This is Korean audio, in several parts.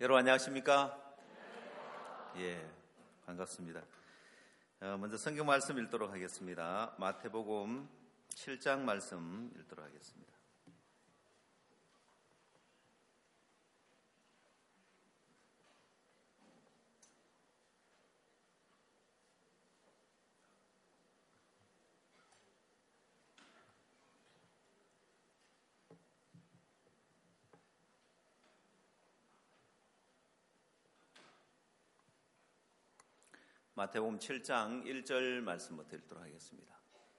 여러분 안녕하십니까? 예, 반갑습니다. 먼저 성경 말씀 읽도록 하겠습니다. 마태복음 7장 말씀 읽도록 하겠습니다. 마태복음 7장 1절 말씀부터 읽도록 하겠습니다.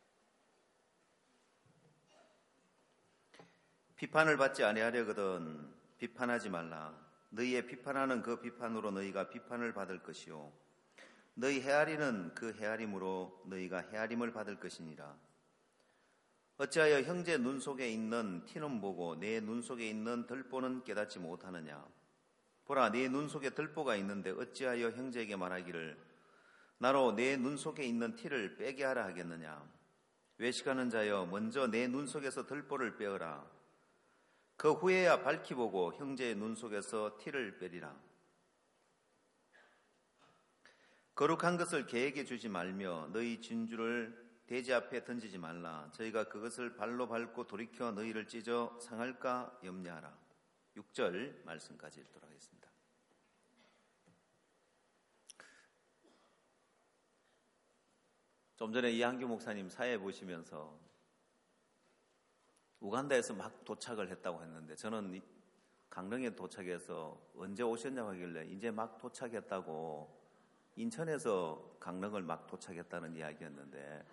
비판을 받지 아니하려거든 비판하지 말라. 너희의 비판하는 그 비판으로 너희가 비판을 받을 것이요 너희 헤아리는 그 헤아림으로 너희가 헤아림을 받을 것이니라. 어찌하여 형제 눈 속에 있는 티는 보고 내 눈 속에 있는 들보는 깨닫지 못하느냐. 보라, 네 눈 속에 들보가 있는데 어찌하여 형제에게 말하기를 나로 내 눈 속에 있는 티를 빼게 하라 하겠느냐. 외식하는 자여, 먼저 내 눈 속에서 들보를 빼어라. 그 후에야 밝히 보고 형제의 눈 속에서 티를 빼리라. 거룩한 것을 개에게 주지 말며 너희 진주를 돼지 앞에 던지지 말라. 저희가 그것을 발로 밟고 돌이켜 너희를 찢어 상할까 염려하라. 6절 말씀까지 읽도록 하겠습니다. 좀 전에 이한규 목사님 사회 보시면서 우간다에서 막 도착을 했다고 했는데, 저는 강릉에 도착해서 언제 오셨냐고 하길래 이제 막 도착했다고, 인천에서 강릉을 막 도착했다는 이야기였는데,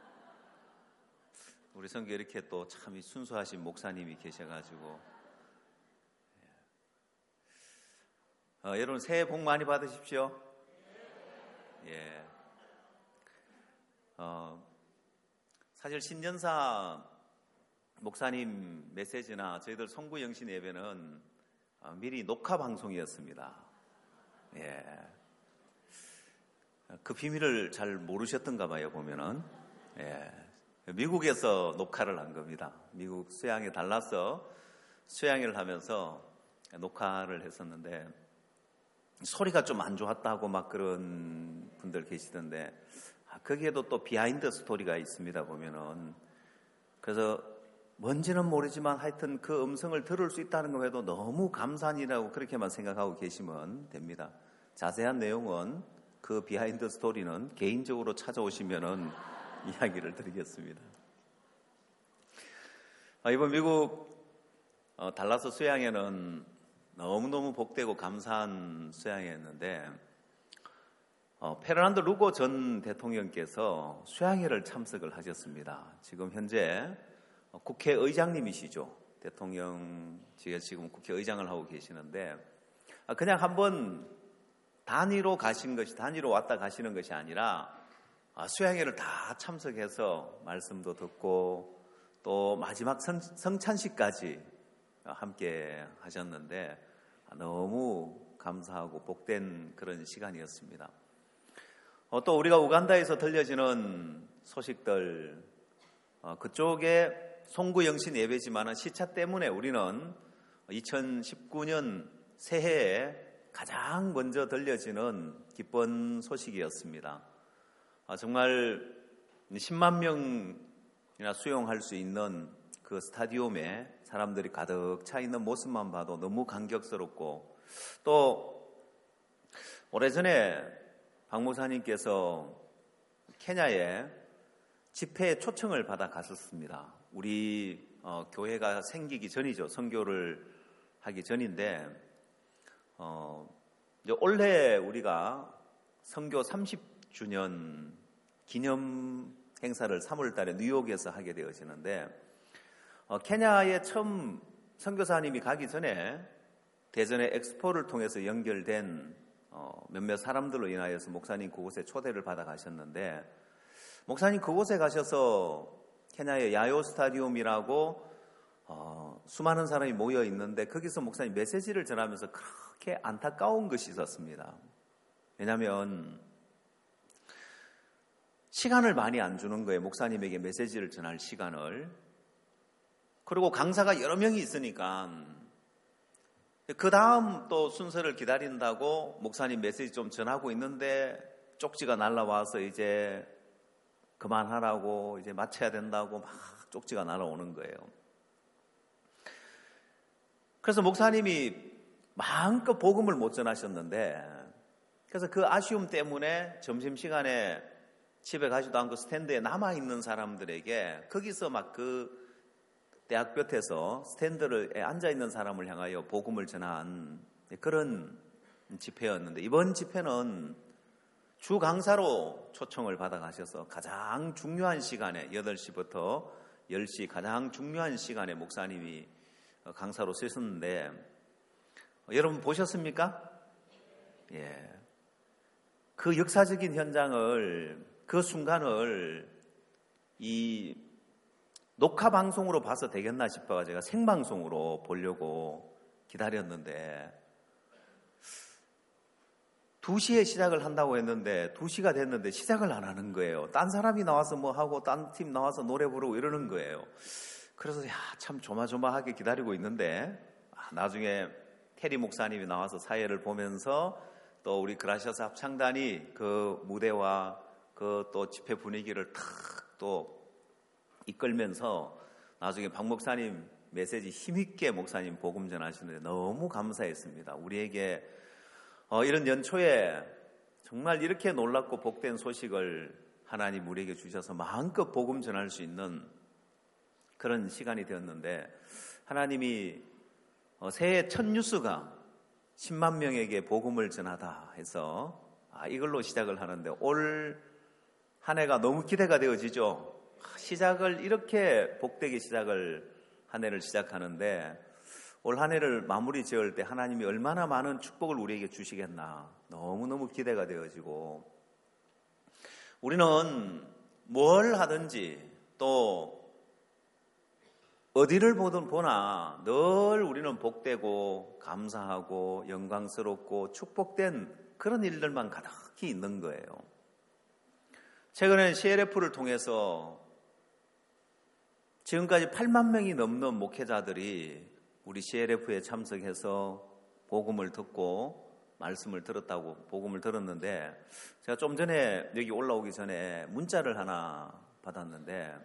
우리 성교에 이렇게 또 참 순수하신 목사님이 계셔가지고, 여러분 새해 복 많이 받으십시오. 예. 사실 신년사 목사님 메시지나 저희들 송구영신 예배는 미리 녹화 방송이었습니다. 예. 그 비밀을 잘 모르셨던가 봐요, 보면은. 예. 미국에서 녹화를 한 겁니다. 미국 수양에 달라서 수양회를 하면서 녹화를 했었는데, 소리가 좀 안 좋았다고 막 그런 분들 계시던데, 거기에도 또 비하인드 스토리가 있습니다, 보면은. 그래서 뭔지는 모르지만 하여튼 그 음성을 들을 수 있다는 것에도 너무 감사한 일이라고 그렇게만 생각하고 계시면 됩니다. 자세한 내용은, 그 비하인드 스토리는 개인적으로 찾아오시면은 이야기를 드리겠습니다. 이번 미국 달라스 수양회는 너무너무 복되고 감사한 수양회였는데, 페르난도 루고 전 대통령께서 수양회를 참석을 하셨습니다. 지금 현재 국회의장님이시죠. 대통령직에 지금 국회의장을 하고 계시는데, 그냥 한번 단위로 가신 것이, 단위로 왔다 가시는 것이 아니라 수양회를 다 참석해서 말씀도 듣고 또 마지막 성찬식까지 함께 하셨는데, 너무 감사하고 복된 그런 시간이었습니다. 또 우리가 우간다에서 들려지는 소식들, 그쪽에 송구영신 예배지만 시차 때문에 우리는 2019년 새해에 가장 먼저 들려지는 기쁜 소식이었습니다. 정말 10만 명이나 수용할 수 있는 그 스타디움에 사람들이 가득 차 있는 모습만 봐도 너무 감격스럽고, 또 오래전에 박 목사님께서 케냐에 집회에 초청을 받아 갔었습니다. 우리 교회가 생기기 전이죠. 선교를 하기 전인데, 올해 우리가 선교 30주년 기념 행사를 3월 달에 뉴욕에서 하게 되어지는데, 케냐에 처음 선교사님이 가기 전에 대전의 엑스포를 통해서 연결된 몇몇 사람들로 인하여서 목사님 그곳에 초대를 받아 가셨는데, 목사님 그곳에 가셔서 케냐의 야요 스타디움이라고 수많은 사람이 모여 있는데, 거기서 목사님 메시지를 전하면서 그렇게 안타까운 것이 있었습니다. 왜냐하면 시간을 많이 안 주는 거예요. 목사님에게 메시지를 전할 시간을. 그리고 강사가 여러 명이 있으니까 그 다음 또 순서를 기다린다고 목사님 메시지 좀 전하고 있는데 쪽지가 날라와서 이제 그만하라고, 이제 마쳐야 된다고 막 쪽지가 날아오는 거예요. 그래서 목사님이 마음껏 복음을 못 전하셨는데, 그래서 그 아쉬움 때문에 점심시간에 집에 가지도 않고 스탠드에 남아있는 사람들에게 거기서 막 그 대학 곁에서 스탠드에 앉아있는 사람을 향하여 복음을 전한 그런 집회였는데, 이번 집회는 주 강사로 초청을 받아 가셔서 가장 중요한 시간에 8시부터 10시 가장 중요한 시간에 목사님이 강사로 쓰셨는데, 여러분 보셨습니까? 예. 그 역사적인 현장을, 그 순간을 이 녹화 방송으로 봐서 되겠나 싶어가 제가 생방송으로 보려고 기다렸는데 2시에 시작을 한다고 했는데 2시가 됐는데 시작을 안 하는 거예요. 딴 사람이 나와서 뭐 하고 딴 팀 나와서 노래 부르고 이러는 거예요. 그래서 참 조마조마하게 기다리고 있는데 나중에 테리 목사님이 나와서 사회를 보면서 또 우리 그라시아스 합창단이 그 무대와 그 또 집회 분위기를 탁 또 이끌면서 나중에 박 목사님 메시지 힘있게 목사님 복음 전하시는데 너무 감사했습니다. 우리에게 이런 연초에 정말 이렇게 놀랍고 복된 소식을 하나님 우리에게 주셔서 마음껏 복음 전할 수 있는 그런 시간이 되었는데, 하나님이 새해 첫 뉴스가 10만 명에게 복음을 전하다 해서 이걸로 시작을 하는데, 올 한 해가 너무 기대가 되어지죠. 시작을 이렇게 복되게 시작을 한 해를 시작하는데, 올 한 해를 마무리 지을 때 하나님이 얼마나 많은 축복을 우리에게 주시겠나 너무너무 기대가 되어지고, 우리는 뭘 하든지 또 어디를 보든 보나 늘 우리는 복되고 감사하고 영광스럽고 축복된 그런 일들만 가득히 있는 거예요. 최근에 CLF를 통해서 지금까지 8만 명이 넘는 목회자들이 우리 CLF에 참석해서 복음을 듣고 말씀을 들었다고 복음을 들었는데, 제가 좀 전에 여기 올라오기 전에 문자를 하나 받았는데,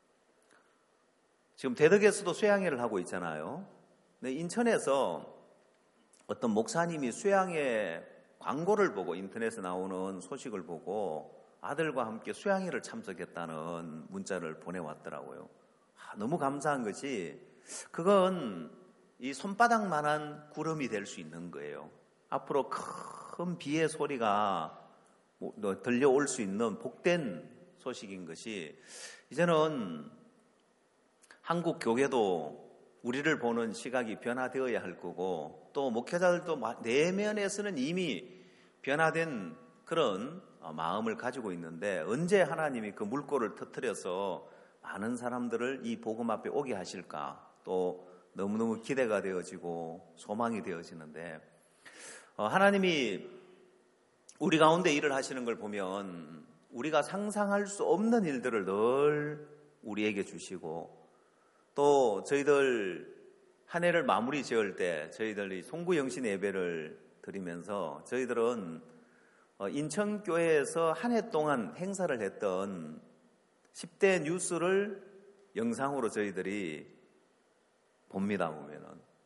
지금 대덕에서도 수양회를 하고 있잖아요. 근데 인천에서 어떤 목사님이 수양회 광고를 보고, 인터넷에 나오는 소식을 보고 아들과 함께 수양회를 참석했다는 문자를 보내왔더라고요. 너무 감사한 것이, 그건 이 손바닥만한 구름이 될 수 있는 거예요. 앞으로 큰 비의 소리가 들려올 수 있는 복된 소식인 것이, 이제는 한국 교회도 우리를 보는 시각이 변화되어야 할 거고, 또 목회자들도 내면에서는 이미 변화된 그런 마음을 가지고 있는데, 언제 하나님이 그 물꼬를 터뜨려서 많은 사람들을 이 복음 앞에 오게 하실까, 또 너무너무 기대가 되어지고 소망이 되어지는데, 하나님이 우리 가운데 일을 하시는 걸 보면 우리가 상상할 수 없는 일들을 늘 우리에게 주시고, 또 저희들 한 해를 마무리 지을 때 저희들이 송구영신 예배를 드리면서 저희들은 인천교회에서 한 해 동안 행사를 했던 10대 뉴스를 영상으로 저희들이 봅니다. 보면은,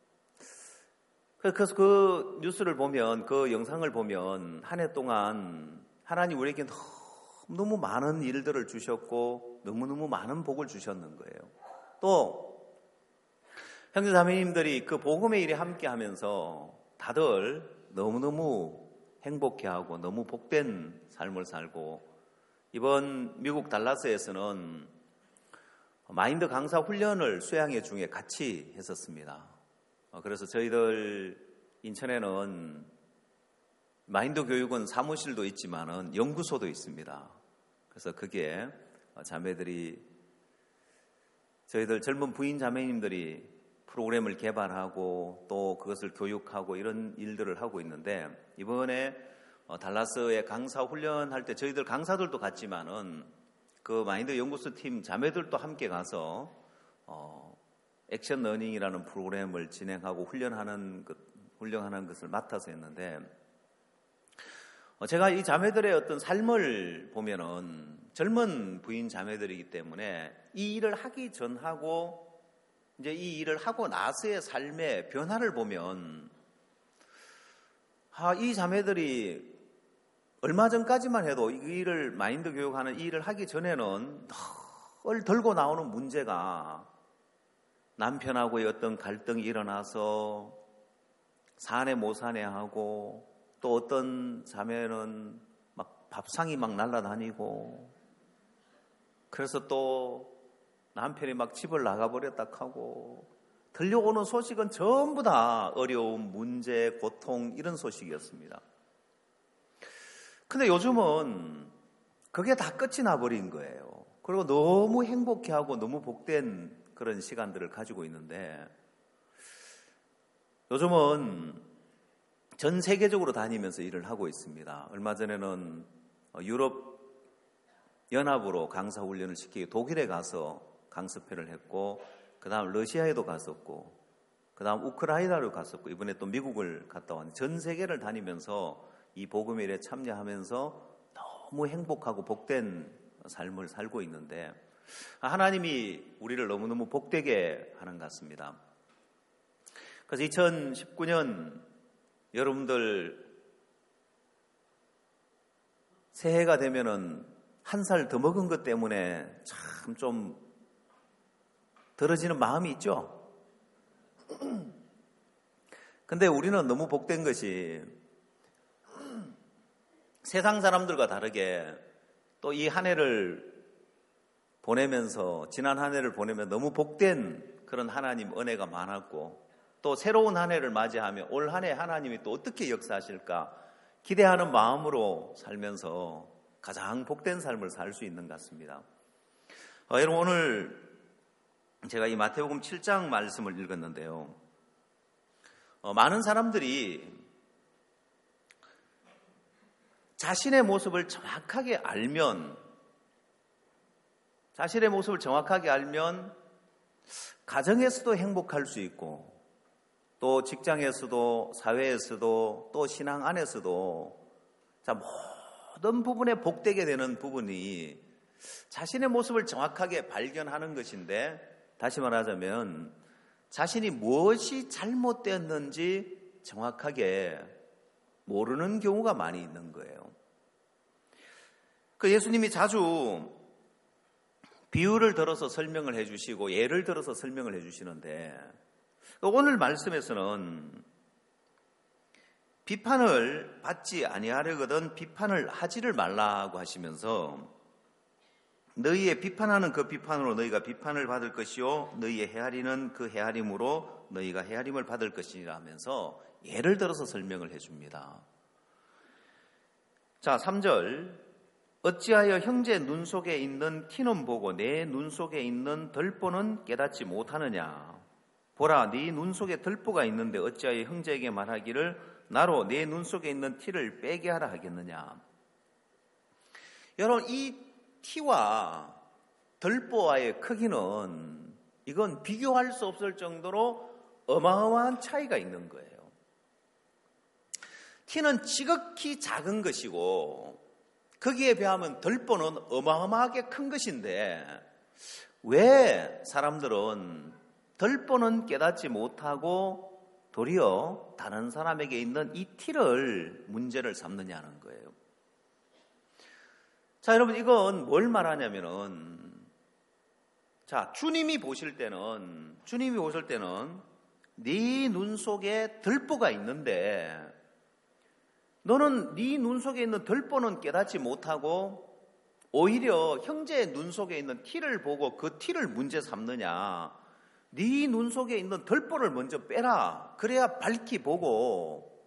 그래서 그 뉴스를 보면, 그 영상을 보면 한 해 동안 하나님 우리에게 너무 많은 일들을 주셨고 너무너무 많은 복을 주셨는 거예요. 또 형제자매님들이 그 복음의 일에 함께 하면서 다들 너무너무 행복해하고 너무 복된 삶을 살고, 이번 미국 달라스에서는 마인드 강사 훈련을 수양회 중에 같이 했었습니다. 그래서 저희들 인천에는 마인드 교육은 사무실도 있지만은 연구소도 있습니다. 그래서 그게 자매들이, 저희들 젊은 부인 자매님들이 프로그램을 개발하고 또 그것을 교육하고 이런 일들을 하고 있는데, 이번에 달라스에 강사 훈련할 때 저희들 강사들도 갔지만은 그 마인드 연구소 팀 자매들도 함께 가서 액션 러닝이라는 프로그램을 진행하고 훈련하는 훈련하는 것을 맡아서 했는데, 제가 이 자매들의 어떤 삶을 보면은 젊은 부인 자매들이기 때문에 이 일을 하기 전하고 이제 이 일을 하고 나서의 삶의 변화를 보면, 이 자매들이 얼마 전까지만 해도 이 일을, 마인드 교육하는 이 일을 하기 전에는 늘 들고 나오는 문제가 남편하고의 어떤 갈등이 일어나서 사내 못 사내하고, 또 어떤 자매는 막 밥상이 막 날아다니고, 그래서 또 남편이 막 집을 나가버렸다 하고, 들려오는 소식은 전부 다 어려움, 문제, 고통 이런 소식이었습니다. 근데 요즘은 그게 다 끝이 나버린 거예요. 그리고 너무 행복해하고 너무 복된 그런 시간들을 가지고 있는데, 요즘은 전 세계적으로 다니면서 일을 하고 있습니다. 얼마 전에는 유럽 연합으로 강사 훈련을 시키고 독일에 가서 강습회를 했고, 그 다음 러시아에도 갔었고, 그 다음 우크라이나로 갔었고, 이번에 또 미국을 갔다 왔는데, 전 세계를 다니면서 이 복음의 일에 참여하면서 너무 행복하고 복된 삶을 살고 있는데, 하나님이 우리를 너무너무 복되게 하는 것 같습니다. 그래서 2019년 여러분들 새해가 되면은 한 살 더 먹은 것 때문에 참 좀 들어지는 마음이 있죠. 근데 우리는 너무 복된 것이 세상 사람들과 다르게 또 이 한 해를 보내면서, 지난 한 해를 보내면 너무 복된 그런 하나님 은혜가 많았고, 또 새로운 한 해를 맞이하며 올 한 해 하나님이 또 어떻게 역사하실까 기대하는 마음으로 살면서 가장 복된 삶을 살 수 있는 것 같습니다. 여러분, 오늘 제가 이 마태복음 7장 말씀을 읽었는데요. 많은 사람들이 자신의 모습을 정확하게 알면 가정에서도 행복할 수 있고, 또 직장에서도, 사회에서도, 또 신앙 안에서도 모든 부분에 복되게 되는 부분이 자신의 모습을 정확하게 발견하는 것인데, 다시 말하자면 자신이 무엇이 잘못되었는지 정확하게 모르는 경우가 많이 있는 거예요. 그 예수님이 자주 비유를 들어서 설명을 해주시고 예를 들어서 설명을 해주시는데, 오늘 말씀에서는 비판을 받지 아니하려거든 비판을 하지를 말라고 하시면서, 너희의 비판하는 그 비판으로 너희가 비판을 받을 것이요 너희의 헤아리는 그 헤아림으로 너희가 헤아림을 받을 것이라 하면서 예를 들어서 설명을 해줍니다. 자, 3절. 어찌하여 형제 눈 속에 있는 티는 보고 내 눈 속에 있는 들보는 깨닫지 못하느냐. 보라, 네 눈 속에 들보가 있는데 어찌하여 형제에게 말하기를 나로 내 눈 속에 있는 티를 빼게 하라 하겠느냐. 여러분, 이 티와 들보와의 크기는 이건 비교할 수 없을 정도로 어마어마한 차이가 있는 거예요. 티는 지극히 작은 것이고 거기에 비하면 들보는 어마어마하게 큰 것인데, 왜 사람들은 들보는 깨닫지 못하고 도리어 다른 사람에게 있는 이 티를 문제를 삼느냐는 거예요. 자, 여러분, 이건 뭘 말하냐면은, 자, 주님이 보실 때는 네 눈 속에 들보가 있는데 너는 네 눈 속에 있는 들보는 깨닫지 못하고 오히려 형제의 눈 속에 있는 티를 보고 그 티를 문제 삼느냐. 네 눈 속에 있는 들보를 먼저 빼라. 그래야 밝히 보고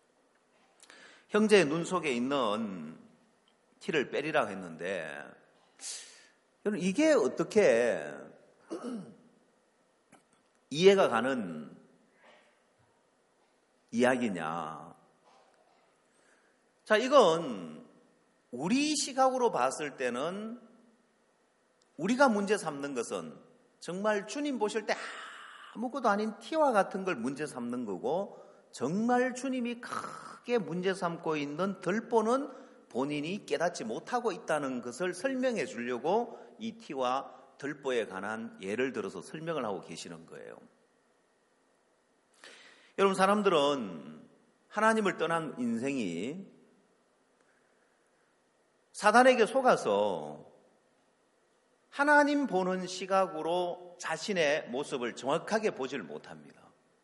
형제의 눈 속에 있는 티를 빼리라고 했는데, 여러분, 이게 어떻게 이해가 가는 이야기냐. 자, 이건 우리 시각으로 봤을 때는 우리가 문제 삼는 것은 정말 주님 보실 때 아무것도 아닌 티와 같은 걸 문제 삼는 거고, 정말 주님이 크게 문제 삼고 있는 들보는 본인이 깨닫지 못하고 있다는 것을 설명해 주려고 이 티와 들보에 관한 예를 들어서 설명을 하고 계시는 거예요. 여러분, 사람들은 하나님을 떠난 인생이 사단에게 속아서 하나님 보는 시각으로 자신의 모습을 정확하게 보지를 못합니다.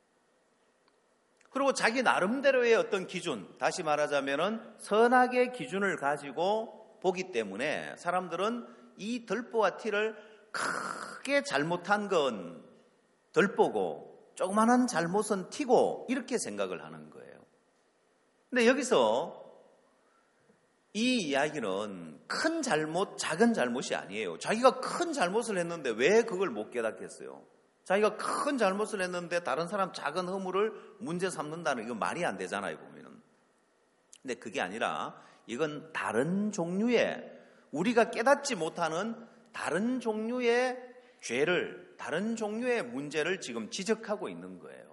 그리고 자기 나름대로의 어떤 기준, 다시 말하자면 선악의 기준을 가지고 보기 때문에 사람들은 이 들보와 티를 크게 잘못한 건 들보고 조그마한 잘못은 티고 이렇게 생각을 하는 거예요. 근데 여기서 이 이야기는 큰 잘못, 작은 잘못이 아니에요. 자기가 큰 잘못을 했는데 왜 그걸 못 깨닫겠어요? 자기가 큰 잘못을 했는데 다른 사람 작은 허물을 문제 삼는다는 이거 말이 안 되잖아요, 보면은. 근데 그게 아니라 이건 다른 종류의, 우리가 깨닫지 못하는 다른 종류의 죄를, 다른 종류의 문제를 지금 지적하고 있는 거예요.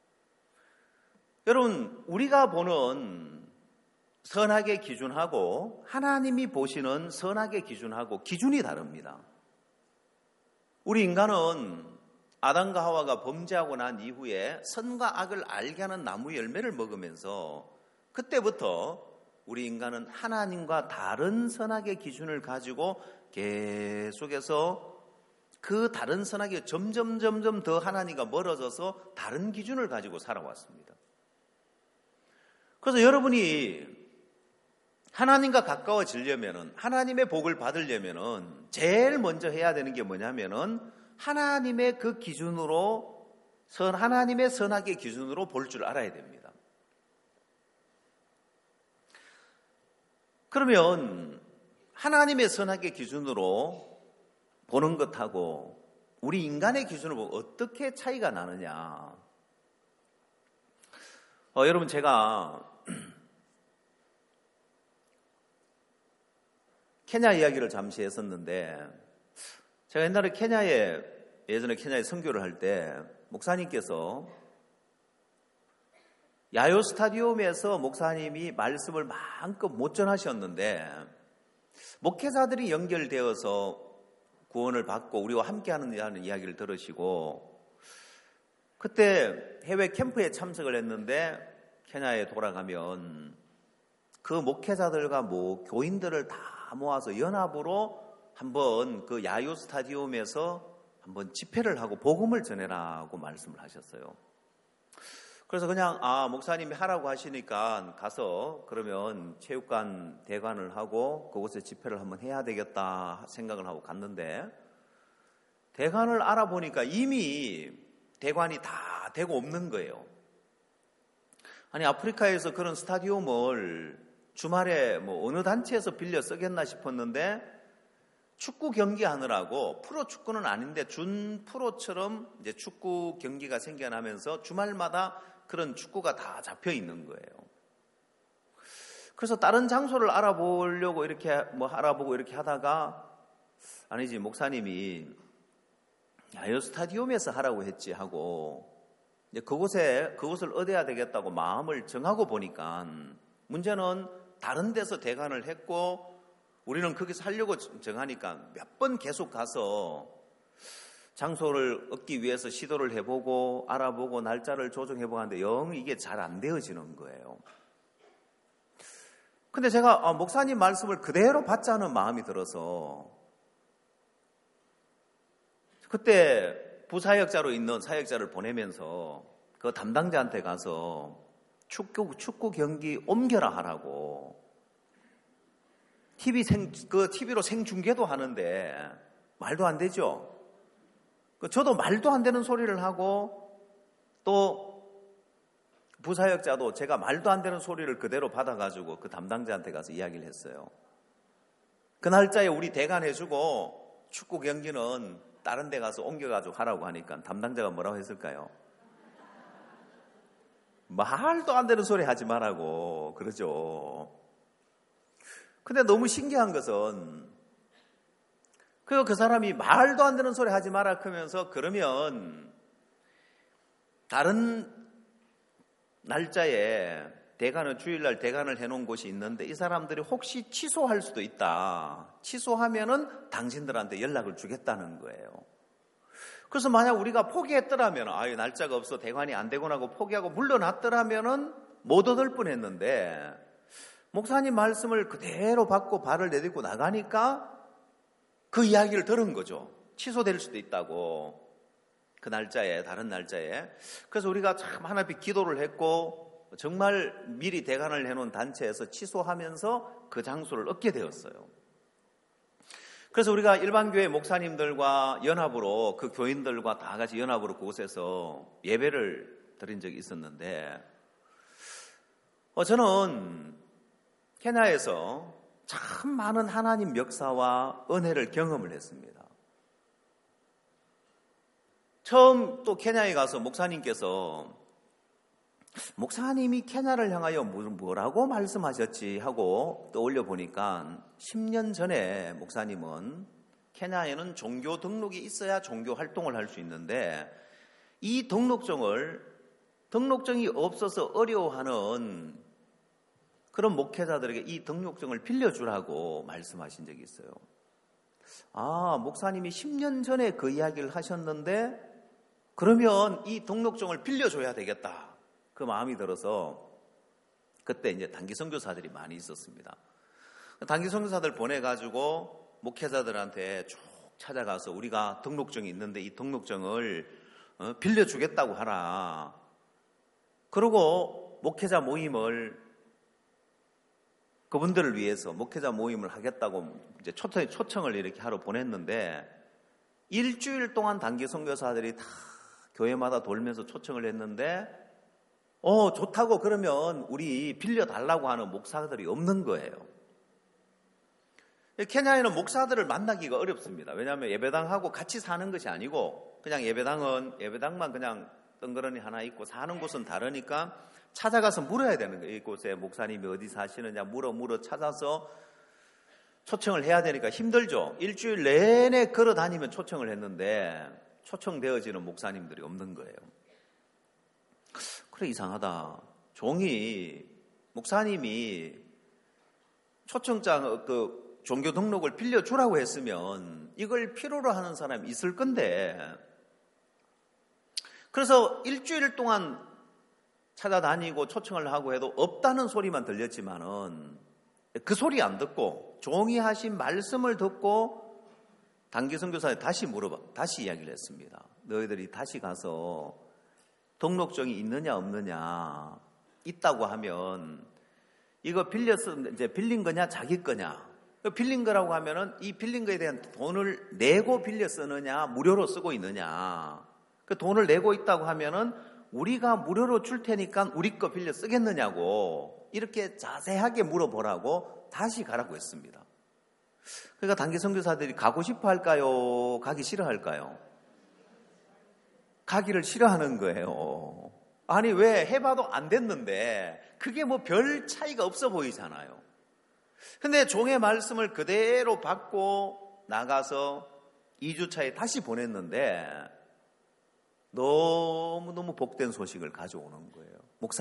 여러분, 우리가 보는 선악의 기준하고 하나님이 보시는 선악의 기준하고 기준이 다릅니다. 우리 인간은 아담과 하와가 범죄하고 난 이후에 선과 악을 알게 하는 나무 열매를 먹으면서 그때부터 우리 인간은 하나님과 다른 선악의 기준을 가지고 계속해서 그 다른 선악이 점점 더 하나님과 멀어져서 다른 기준을 가지고 살아왔습니다. 그래서 여러분이 하나님과 가까워지려면은, 하나님의 복을 받으려면은 제일 먼저 해야 되는 게 뭐냐면은 하나님의 그 기준으로, 하나님의 선악의 기준으로 볼 줄 알아야 됩니다. 그러면 하나님의 선악의 기준으로 보는 것하고 우리 인간의 기준으로 보면 어떻게 차이가 나느냐. 여러분, 제가 케냐 이야기를 잠시 했었는데, 제가 옛날에 예전에 케냐에 선교를 할 때 목사님께서 야요 스타디움에서 목사님이 말씀을 마음껏 못 전하셨는데 목회자들이 연결되어서 구원을 받고 우리와 함께하는 이야기를 들으시고, 그때 해외 캠프에 참석을 했는데 케냐에 돌아가면 그 목회자들과 교인들을 다 모아서 연합으로 한번 그 야요 스타디움에서 한번 집회를 하고 복음을 전해라고 말씀을 하셨어요. 그래서 그냥 목사님이 하라고 하시니까 가서 그러면 체육관 대관을 하고 그곳에 집회를 한번 해야 되겠다 생각을 하고 갔는데, 대관을 알아보니까 이미 대관이 다 되고 없는 거예요. 아니, 아프리카에서 그런 스타디움을 주말에 어느 단체에서 빌려 쓰겠나 싶었는데 축구 경기 하느라고, 프로 축구는 아닌데 준 프로처럼 이제 축구 경기가 생겨나면서 주말마다 그런 축구가 다 잡혀 있는 거예요. 그래서 다른 장소를 알아보려고 이렇게 알아보고 이렇게 하다가, 아니지, 목사님이 야요 스타디움에서 하라고 했지 하고 이제 그곳을 얻어야 되겠다고 마음을 정하고 보니까 문제는 다른 데서 대관을 했고 우리는 거기서 하려고 정하니까 몇 번 계속 가서 장소를 얻기 위해서 시도를 해보고 알아보고 날짜를 조정해보고 하는데 영 이게 잘 안 되어지는 거예요. 근데 제가 목사님 말씀을 그대로 받자는 마음이 들어서 그때 부사역자로 있는 사역자를 보내면서 그 담당자한테 가서 축구 경기 옮겨라 하라고, TV로 생중계도 하는데 말도 안 되죠. 저도 말도 안 되는 소리를 하고 또 부사역자도 제가 말도 안 되는 소리를 그대로 받아가지고 그 담당자한테 가서 이야기를 했어요. 그 날짜에 우리 대관해주고 축구 경기는 다른 데 가서 옮겨가지고 하라고 하니까 담당자가 뭐라고 했을까요? 말도 안 되는 소리 하지 말라고 그러죠. 근데 너무 신기한 것은 그 사람이 말도 안 되는 소리 하지 마라 하면서 그러면 다른 날짜에 대관을 주일날 대관을 해놓은 곳이 있는데 이 사람들이 혹시 취소할 수도 있다. 취소하면은 당신들한테 연락을 주겠다는 거예요. 그래서 만약 우리가 포기했더라면 날짜가 없어 대관이 안 되고 나고 포기하고 물러났더라면은 못 얻을 뻔했는데 목사님 말씀을 그대로 받고 발을 내딛고 나가니까 그 이야기를 들은 거죠. 취소될 수도 있다고. 그 날짜에, 다른 날짜에. 그래서 우리가 참 하나님 기도를 했고 정말 미리 대관을 해놓은 단체에서 취소하면서 그 장소를 얻게 되었어요. 그래서 우리가 일반교회 목사님들과 연합으로 그 교인들과 다 같이 연합으로 그곳에서 예배를 드린 적이 있었는데 저는 케냐에서 참 많은 하나님 역사와 은혜를 경험을 했습니다. 처음 또 케냐에 가서 목사님께서 목사님이 케냐를 향하여 뭐라고 말씀하셨지 하고 떠올려 보니까 10년 전에 목사님은 케냐에는 종교 등록이 있어야 종교 활동을 할 수 있는데 이 등록증이 없어서 어려워하는 그런 목회자들에게 이 등록증을 빌려주라고 말씀하신 적이 있어요. 목사님이 10년 전에 그 이야기를 하셨는데 그러면 이 등록증을 빌려줘야 되겠다. 그 마음이 들어서 그때 이제 단기 선교사들이 많이 있었습니다. 단기 선교사들 보내가지고 목회자들한테 쭉 찾아가서 우리가 등록증이 있는데 이 등록증을 빌려주겠다고 하라. 그리고 목회자 모임을 그분들을 위해서 목회자 모임을 하겠다고 이제 초청을 이렇게 하러 보냈는데 일주일 동안 단기 선교사들이 다 교회마다 돌면서 초청을 했는데 좋다고 그러면 우리 빌려달라고 하는 목사들이 없는 거예요. 케냐에는 목사들을 만나기가 어렵습니다. 왜냐하면 예배당하고 같이 사는 것이 아니고 그냥 예배당만 그냥 덩그러니 하나 있고 사는 곳은 다르니까 찾아가서 물어야 되는 거예요. 이곳에 목사님이 어디 사시느냐 물어 찾아서 초청을 해야 되니까 힘들죠. 일주일 내내 걸어 다니면 초청을 했는데 초청되어지는 목사님들이 없는 거예요. 그래 이상하다. 목사님이 초청장 종교 등록을 빌려주라고 했으면 이걸 필요로 하는 사람이 있을 건데 그래서 일주일 동안 찾아다니고 초청을 하고 해도 없다는 소리만 들렸지만은 그 소리 안 듣고 종이 하신 말씀을 듣고 단기 선교사에 다시 이야기를 했습니다. 너희들이 다시 가서 등록증이 있느냐 없느냐 있다고 하면 이거 이제 빌린 거냐 자기 거냐 빌린 거라고 하면은 이 빌린 거에 대한 돈을 내고 빌려 쓰느냐 무료로 쓰고 있느냐 그 돈을 내고 있다고 하면은 우리가 무료로 줄 테니까 우리 거 빌려 쓰겠느냐고 이렇게 자세하게 물어보라고 다시 가라고 했습니다. 그러니까 단기 선교사들이 가고 싶어 할까요? 가기 싫어 할까요? 가기를 싫어하는 거예요. 아니 왜 해봐도 안 됐는데 그게 뭐 별 차이가 없어 보이잖아요. 근데 종의 말씀을 그대로 받고 나가서 2주차에 다시 보냈는데 너무너무 복된 소식을 가져오는 거예요.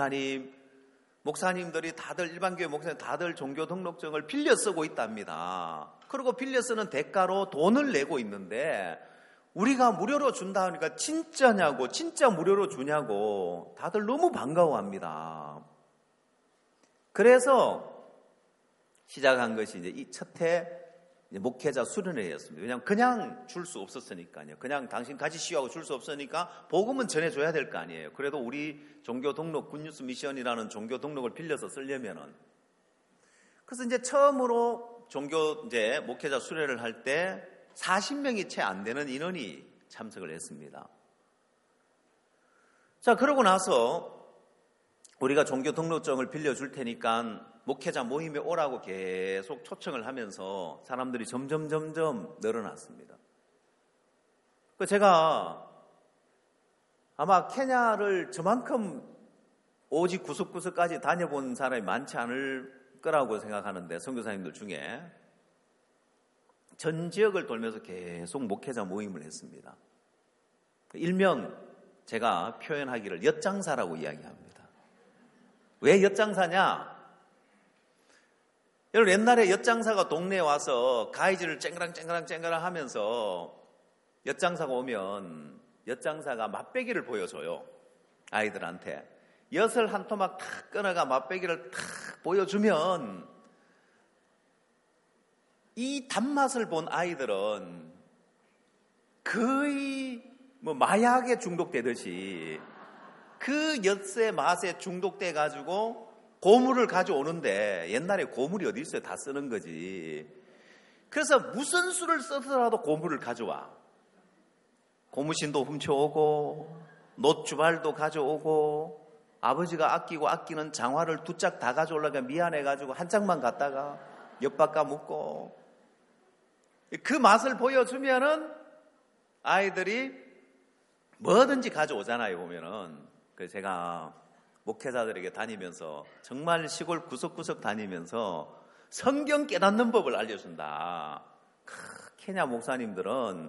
목사님들이 다들 일반교회 목사님 다들 종교 등록증을 빌려 쓰고 있답니다. 그리고 빌려 쓰는 대가로 돈을 내고 있는데 우리가 무료로 준다 하니까 진짜냐고 진짜 무료로 주냐고 다들 너무 반가워합니다. 그래서 시작한 것이 이제 이 첫 해 목회자 수련회였습니다. 왜냐하면 그냥 줄 수 없었으니까요. 그냥 당신 가지시오 하고 줄 수 없으니까 복음은 전해줘야 될 거 아니에요. 그래도 우리 종교 등록 굿뉴스 미션이라는 종교 등록을 빌려서 쓰려면은 그래서 이제 처음으로 이제 목회자 수련회를 할 때 40명이 채 안 되는 인원이 참석을 했습니다. 자, 그러고 나서 우리가 종교 등록증을 빌려줄 테니까 목회자 모임에 오라고 계속 초청을 하면서 사람들이 점점 늘어났습니다. 제가 아마 케냐를 저만큼 오직 구석구석까지 다녀본 사람이 많지 않을 거라고 생각하는데 선교사님들 중에 전 지역을 돌면서 계속 목회자 모임을 했습니다. 일명 제가 표현하기를 엿장사라고 이야기합니다. 왜 엿장사냐? 여러분, 옛날에 엿장사가 동네에 와서 가위질을 쨍그랑 하면서 엿장사가 오면 엿장사가 맛배기를 보여줘요. 아이들한테. 엿을 한 토막 탁 꺼내가 맛배기를 탁 보여주면 이 단맛을 본 아이들은 거의 마약에 중독되듯이 그 엿의 맛에 중독돼 가지고 고물을 가져오는데, 옛날에 고물이 어디 있어요? 다 쓰는 거지. 그래서 무슨 수를 써서라도 고물을 가져와. 고무신도 훔쳐오고 놋주발도 가져오고, 아버지가 아끼고 아끼는 장화를 두 짝 다 가져오려니까 미안해가지고 한 짝만 갖다가 엿바꿔 묻고, 그 맛을 보여주면은 아이들이 뭐든지 가져오잖아요. 보면은. 그래서 제가 목회자들에게 다니면서, 정말 시골 구석구석 다니면서 성경 깨닫는 법을 알려준다. 케냐 목사님들은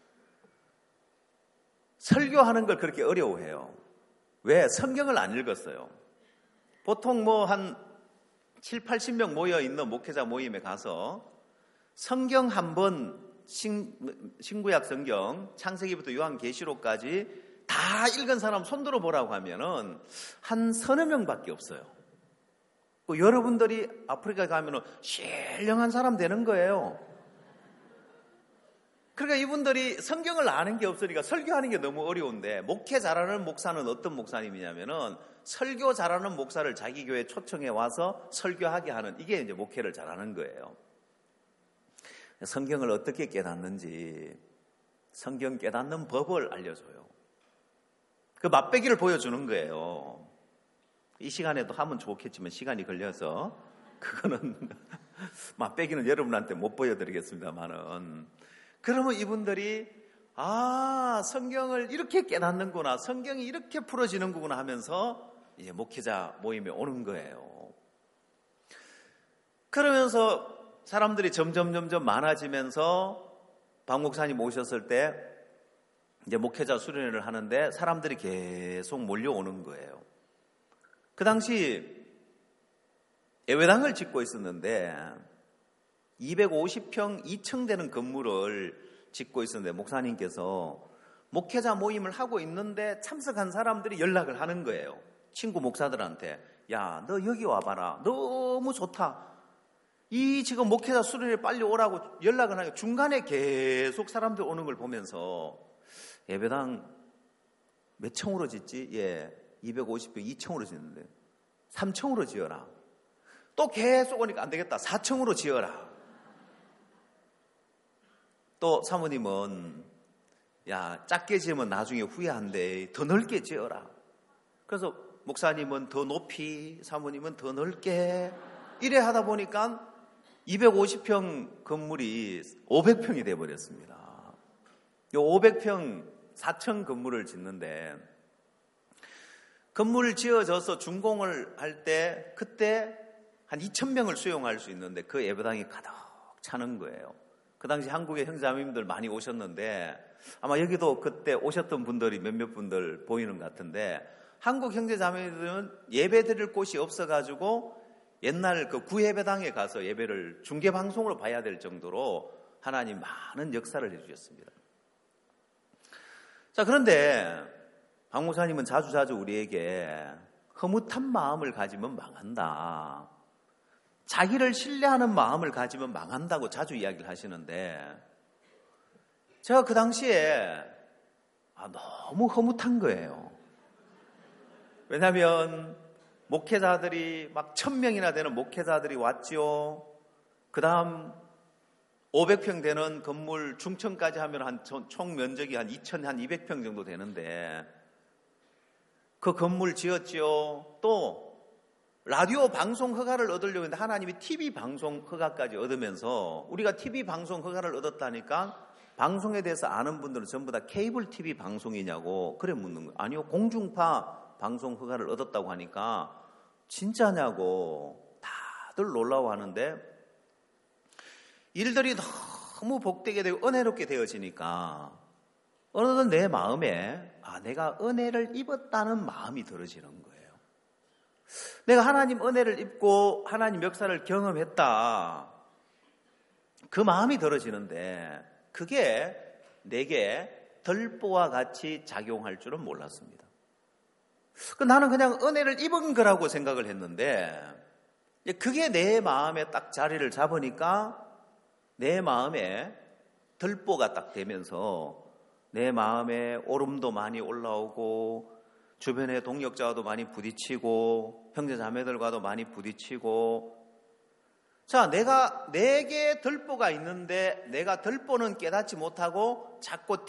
설교하는 걸 그렇게 어려워해요. 왜? 성경을 안 읽었어요. 보통 한 7, 80명 모여있는 목회자 모임에 가서 성경 한 번, 신구약 성경, 창세기부터 요한계시록까지 다 읽은 사람 손들어 보라고 하면은 한 서너 명밖에 없어요. 여러분들이 아프리카에 가면은 신령한 사람 되는 거예요. 그러니까 이분들이 성경을 아는 게 없으니까 설교하는 게 너무 어려운데, 목회 잘하는 목사는 어떤 목사님이냐면은 설교 잘하는 목사를 자기 교회에 초청해 와서 설교하게 하는, 이게 이제 목회를 잘하는 거예요. 성경을 어떻게 깨닫는지 성경 깨닫는 법을 알려줘요. 그 맛배기를 보여주는 거예요. 이 시간에도 하면 좋겠지만 시간이 걸려서 그거는 맛배기는 여러분한테 못 보여드리겠습니다만은, 그러면 이분들이 성경을 이렇게 깨닫는구나, 성경이 이렇게 풀어지는구나 하면서 이제 목회자 모임에 오는 거예요. 그러면서 사람들이 점점 많아지면서 박 목사님 오셨을 때 이제 목회자 수련회를 하는데 사람들이 계속 몰려오는 거예요. 그 당시 예배당을 짓고 있었는데 250평 2층 되는 건물을 짓고 있었는데, 목사님께서 목회자 모임을 하고 있는데 참석한 사람들이 연락을 하는 거예요. 친구 목사들한테. 야, 너 여기 와봐라. 너무 좋다. 이 지금 목회자 수련회 빨리 오라고 연락을 하니까 중간에 계속 사람들 오는 걸 보면서, 예배당 몇 층으로 짓지? 250평 2층으로 짓는데 3층으로 지어라. 또 계속 오니까 안 되겠다. 4층으로 지어라. 또 사모님은 작게 지으면 나중에 후회한대. 더 넓게 지어라. 그래서 목사님은 더 높이, 사모님은 더 넓게, 이래 하다 보니까 250평 건물이 500평이 돼버렸습니다. 이 500평 4층 건물을 짓는데, 건물을 지어져서 준공을 할 때 그때 한 2,000명을 수용할 수 있는데 그 예배당이 가득 차는 거예요. 그 당시 한국의 형제자매님들 많이 오셨는데, 아마 여기도 그때 오셨던 분들이 몇몇 분들 보이는 것 같은데, 한국 형제자매들은 예배 드릴 곳이 없어가지고 옛날 그 구예배당에 가서 예배를 중계방송으로 봐야 될 정도로 하나님 많은 역사를 해주셨습니다. 자, 그런데 박 목사님은 자주자주 우리에게 흐뭇한 마음을 가지면 망한다, 자기를 신뢰하는 마음을 가지면 망한다고 자주 이야기를 하시는데, 제가 그 당시에 너무 흐뭇한 거예요. 왜냐하면 목회자들이 막 1,000명이나 되는 목회자들이 왔죠. 그 다음 500평 되는 건물 중층까지 하면 총 면적이 한 2,200평 정도 되는데 그 건물 지었죠. 또 라디오 방송 허가를 얻으려고 했는데 하나님이 TV 방송 허가까지 얻으면서, 우리가 TV 방송 허가를 얻었다니까 방송에 대해서 아는 분들은 전부 다 케이블 TV 방송이냐고 그래 묻는 거예요. 아니요, 공중파 방송 허가를 얻었다고 하니까 진짜냐고 다들 놀라워하는데, 일들이 너무 복되게 되고 은혜롭게 되어지니까 어느덧 내 마음에 내가 은혜를 입었다는 마음이 들어지는 거예요. 내가 하나님 은혜를 입고 하나님 역사를 경험했다. 그 마음이 들어지는데 그게 내게 들보와 같이 작용할 줄은 몰랐습니다. 나는 그냥 은혜를 입은 거라고 생각을 했는데 그게 내 마음에 딱 자리를 잡으니까 내 마음에 들보가 딱 되면서 내 마음에 오름도 많이 올라오고 주변의 동역자와도 많이 부딪히고 형제 자매들과도 많이 부딪히고 자, 내게 들보가 있는데 내가 들보는 깨닫지 못하고 자꾸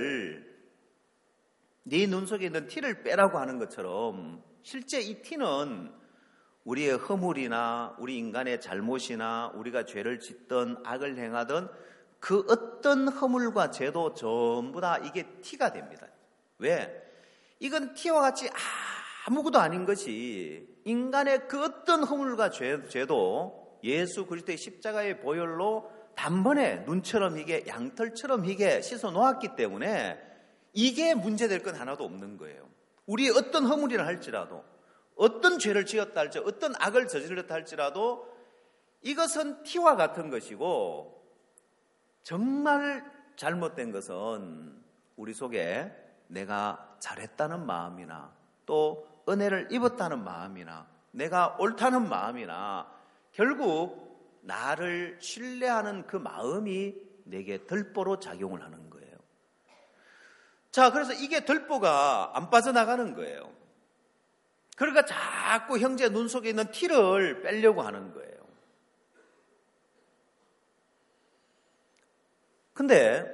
네 눈 속에 있는 티를 빼라고 하는 것처럼 실제 이 티는 우리의 허물이나 우리 인간의 잘못이나 우리가 죄를 짓든 악을 행하든 그 어떤 허물과 죄도 전부 다 이게 티가 됩니다. 왜? 이건 티와 같이 아무것도 아닌 것이 인간의 그 어떤 허물과 죄도 예수 그리스도의 십자가의 보혈로 단번에 눈처럼 희게 양털처럼 희게 씻어 놓았기 때문에 이게 문제될 건 하나도 없는 거예요. 우리의 어떤 허물이라 할지라도 어떤 죄를 지었다 할지라도 어떤 악을 저질렀다 할지라도 이것은 티와 같은 것이고 정말 잘못된 것은 우리 속에 내가 잘했다는 마음이나 또 은혜를 입었다는 마음이나 내가 옳다는 마음이나 결국 나를 신뢰하는 그 마음이 내게 들보로 작용을 하는 거예요. 자, 그래서 이게 들보가 안 빠져나가는 거예요. 그러니까 자꾸 형제 눈 속에 있는 티를 빼려고 하는 거예요. 근데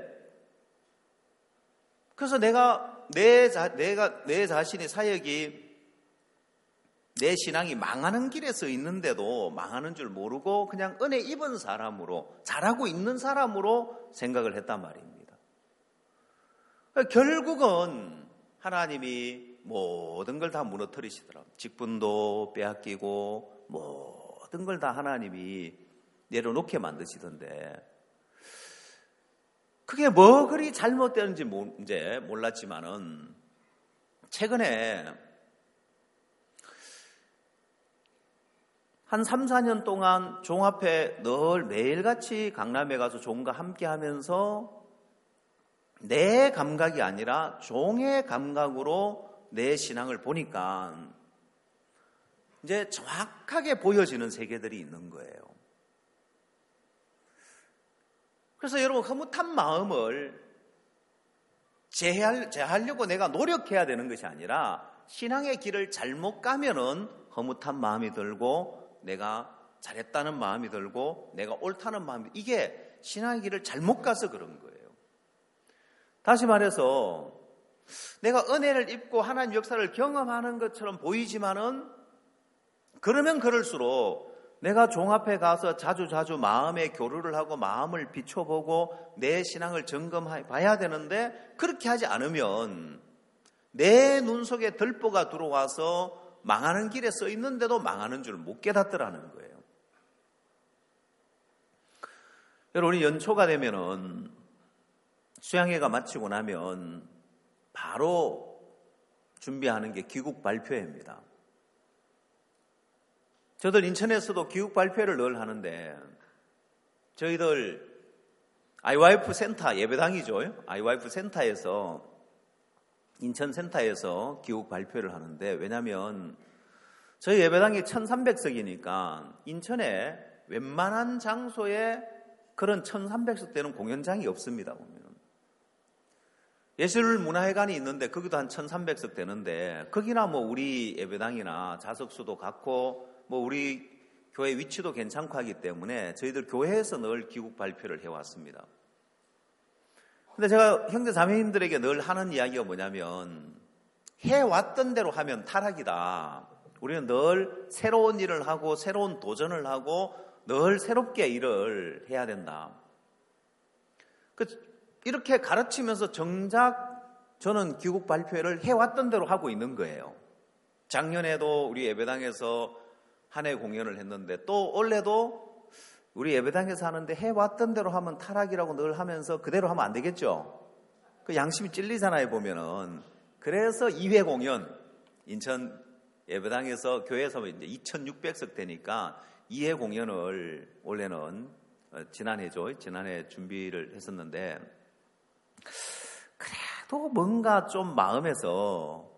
그래서 내가 내 자신의 사역이 내 신앙이 망하는 길에 서 있는데도 망하는 줄 모르고 그냥 은혜 입은 사람으로 잘하고 있는 사람으로 생각을 했단 말입니다. 결국은 하나님이 모든 걸 다 무너뜨리시더라고요. 직분도 빼앗기고 모든 걸 다 하나님이 내려놓게 만드시던데 그게 뭐 그리 잘못되는지 이제 몰랐지만은 최근에 한 3, 4년 동안 종 앞에 늘 매일같이 강남에 가서 종과 함께 하면서 내 감각이 아니라 종의 감각으로 내 신앙을 보니까 이제 정확하게 보여지는 세계들이 있는 거예요. 그래서 여러분 흐뭇한 마음을 제하려고 내가 노력해야 되는 것이 아니라 신앙의 길을 잘못 가면은 흐뭇한 마음이 들고 내가 잘했다는 마음이 들고 내가 옳다는 마음이 이게 신앙의 길을 잘못 가서 그런 거예요. 다시 말해서 내가 은혜를 입고 하나님 역사를 경험하는 것처럼 보이지만은 그러면 그럴수록 내가 종 앞에 가서 자주 마음의 교류를 하고 마음을 비춰보고 내 신앙을 점검해 봐야 되는데 그렇게 하지 않으면 내 눈 속에 들보가 들어와서 망하는 길에 써 있는데도 망하는 줄 못 깨닫더라는 거예요. 여러분, 우리 연초가 되면은 수양회가 마치고 나면 바로 준비하는 게 귀국 발표회입니다. 저들 인천에서도 귀국 발표회를 늘 하는데 저희들 IYF 센터 예배당이죠. IYF 센터에서 인천 센터에서 귀국 발표를 하는데 왜냐하면 저희 예배당이 1300석이니까 인천에 웬만한 장소에 그런 1300석 되는 공연장이 없습니다. 보면 예술문화회관이 있는데 거기도 한 1300석 되는데 거기나 뭐 우리 예배당이나 좌석수도 같고 뭐 우리 교회 위치도 괜찮고 하기 때문에 저희들 교회에서 늘 귀국 발표를 해왔습니다. 근데 제가 형제 자매님들에게 늘 하는 이야기가 뭐냐면 해왔던 대로 하면 타락이다. 우리는 늘 새로운 일을 하고 새로운 도전을 하고 늘 새롭게 일을 해야 된다. 이렇게 가르치면서 정작 저는 귀국 발표회를 해왔던 대로 하고 있는 거예요. 작년에도 우리 예배당에서 한 해 공연을 했는데 또 올해도 우리 예배당에서 하는데 해왔던 대로 하면 타락이라고 늘 하면서 그대로 하면 안 되겠죠. 그 양심이 찔리잖아요 보면은. 그래서 2회 공연 인천 예배당에서 교회에서 이제 2,600석 되니까 2회 공연을 원래는 지난해 준비를 했었는데 그래도 뭔가 좀 마음에서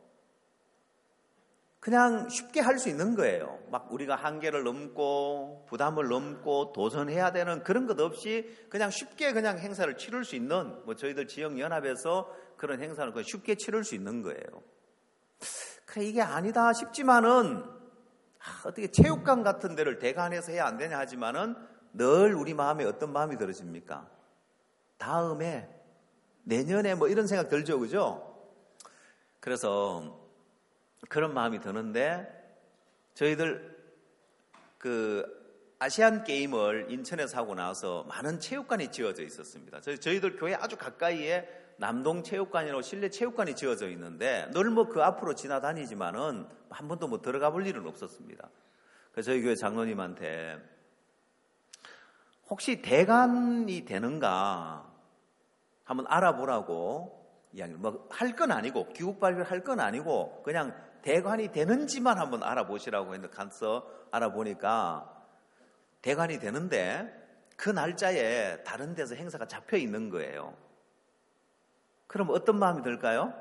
그냥 쉽게 할 수 있는 거예요. 막 우리가 한계를 넘고 부담을 넘고 도전해야 되는 그런 것 없이 그냥 쉽게 그냥 행사를 치를 수 있는 뭐 저희들 지역연합에서 그런 행사를 그냥 쉽게 치를 수 있는 거예요. 그래 이게 아니다 싶지만은 어떻게 체육관 같은 데를 대관해서 해야 안 되냐 하지만은 늘 우리 마음에 어떤 마음이 들어집니까? 다음에 내년에 뭐 이런 생각 들죠, 그죠? 그래서 그런 마음이 드는데 저희들 그 아시안 게임을 인천에서 하고 나서 많은 체육관이 지어져 있었습니다. 저희들 교회 아주 가까이에 남동 체육관이라고 실내 체육관이 지어져 있는데 늘 뭐 그 앞으로 지나다니지만은 한 번도 뭐 들어가 볼 일은 없었습니다. 그래서 저희 교회 장로님한테 혹시 대관이 되는가 한번 알아보라고 이야기. 뭐 할 건 아니고 귀국 발표를 할 건 아니고 그냥 대관이 되는지만 한번 알아보시라고 했는데 가서 알아보니까 대관이 되는데 그 날짜에 다른 데서 행사가 잡혀 있는 거예요. 그럼 어떤 마음이 들까요?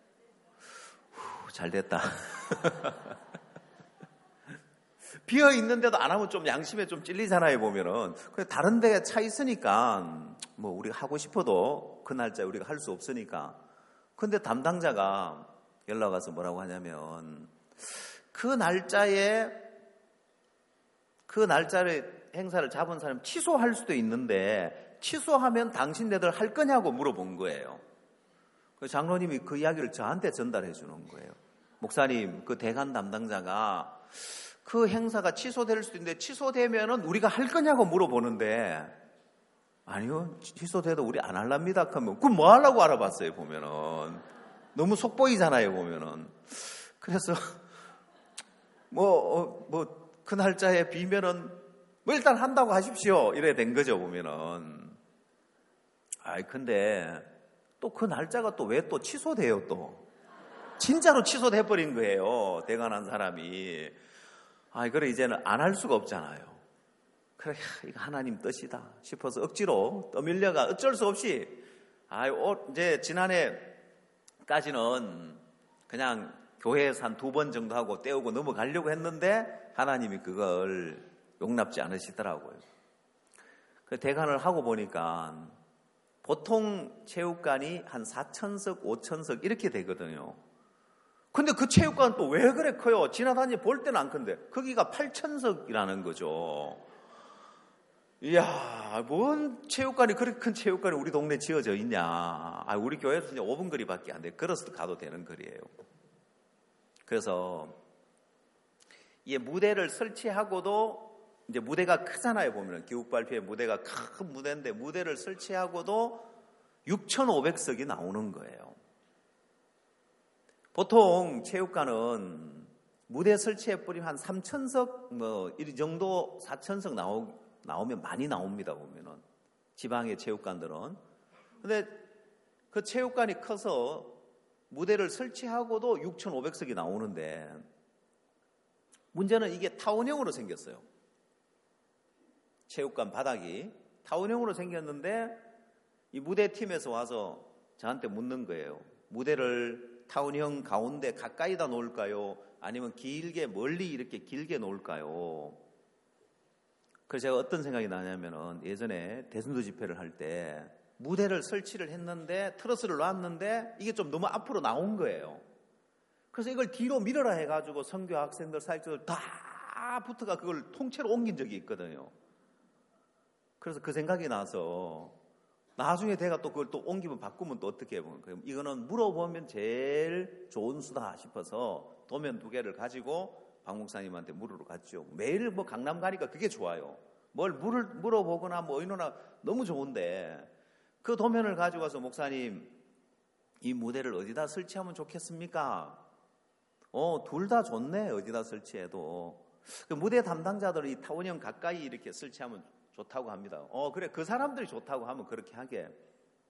잘 됐다. 비어 있는데도 안 하면 좀 양심에 좀 찔리잖아요, 보면은. 다른 데에 차 있으니까 뭐 우리가 하고 싶어도 그 날짜에 우리가 할 수 없으니까. 근데 담당자가 연락 와서 뭐라고 하냐면 그 날짜를 행사를 잡은 사람 취소할 수도 있는데 취소하면 당신네들 할 거냐고 물어본 거예요. 그 장로님이 그 이야기를 저한테 전달해 주는 거예요. 목사님, 그 대관 담당자가 그 행사가 취소될 수도 있는데 취소되면은 우리가 할 거냐고 물어보는데 아니요, 취소돼도 우리 안 할랍니다. 그러면 그럼 뭐 하려고 알아봤어요, 보면은. 너무 속보이잖아요, 보면은. 그래서 그 날짜에 비면은 뭐 일단 한다고 하십시오. 이래 된 거죠, 보면은. 근데 또 그 날짜가 또 왜 또 취소돼요, 또. 진짜로 취소돼 버린 거예요, 대관한 사람이. 그래 이제는 안 할 수가 없잖아요. 그래 이거 하나님 뜻이다 싶어서 억지로 떠밀려가 어쩔 수 없이 이제 지난해까지는 그냥 교회에서 한 2번 정도 하고 떼우고 넘어가려고 했는데 하나님이 그걸 용납지 않으시더라고요. 그 대관을 하고 보니까 보통 체육관이 한 4,000석, 5,000석 이렇게 되거든요. 근데 그 체육관 또 왜 그래 커요? 지나다니 볼 때는 안 큰데 거기가 8,000석이라는 거죠. 이야, 뭔 체육관이 그렇게 큰 체육관이 우리 동네에 지어져 있냐. 우리 교회에서 이제 5분 거리밖에 안 돼. 걸어서 가도 되는 거리예요. 그래서 이 무대를 설치하고도 이제 무대가 크잖아요. 보면 기국 발표회 무대가 큰 무대인데 무대를 설치하고도 6,500석이 나오는 거예요. 보통 체육관은 무대 설치해 뿌리면 한 3,000석 이 정도 4,000석 나오면 많이 나옵니다. 보면은 지방의 체육관들은. 근데 그 체육관이 커서 무대를 설치하고도 6,500석이 나오는데 문제는 이게 타원형으로 생겼어요. 체육관 바닥이 타원형으로 생겼는데 이 무대팀에서 와서 저한테 묻는 거예요. 무대를 타원형 가운데 가까이다 놓을까요? 아니면 길게 멀리 이렇게 길게 놓을까요? 그래서 제가 어떤 생각이 나냐면은 예전에 대선도 집회를 할 때 무대를 설치를 했는데 트러스를 놨는데 이게 좀 너무 앞으로 나온 거예요. 그래서 이걸 뒤로 밀어라 해가지고 선교 학생들, 사역자들 다 붙어가 그걸 통째로 옮긴 적이 있거든요. 그래서 그 생각이 나서 나중에 내가 또 그걸 또 옮기면 바꾸면 또 어떻게 해보면 이거는 물어보면 제일 좋은 수다 싶어서 도면 2개를 가지고 박 목사님한테 물으러 갔죠. 매일 뭐 강남 가니까 그게 좋아요. 뭘 물어보거나 뭐 의논하나 너무 좋은데 그 도면을 가지고 와서 목사님 이 무대를 어디다 설치하면 좋겠습니까? 둘 다 좋네. 어디다 설치해도. 그 무대 담당자들이 타원형 가까이 이렇게 설치하면 좋다고 합니다. 그래 그 사람들이 좋다고 하면 그렇게 하게.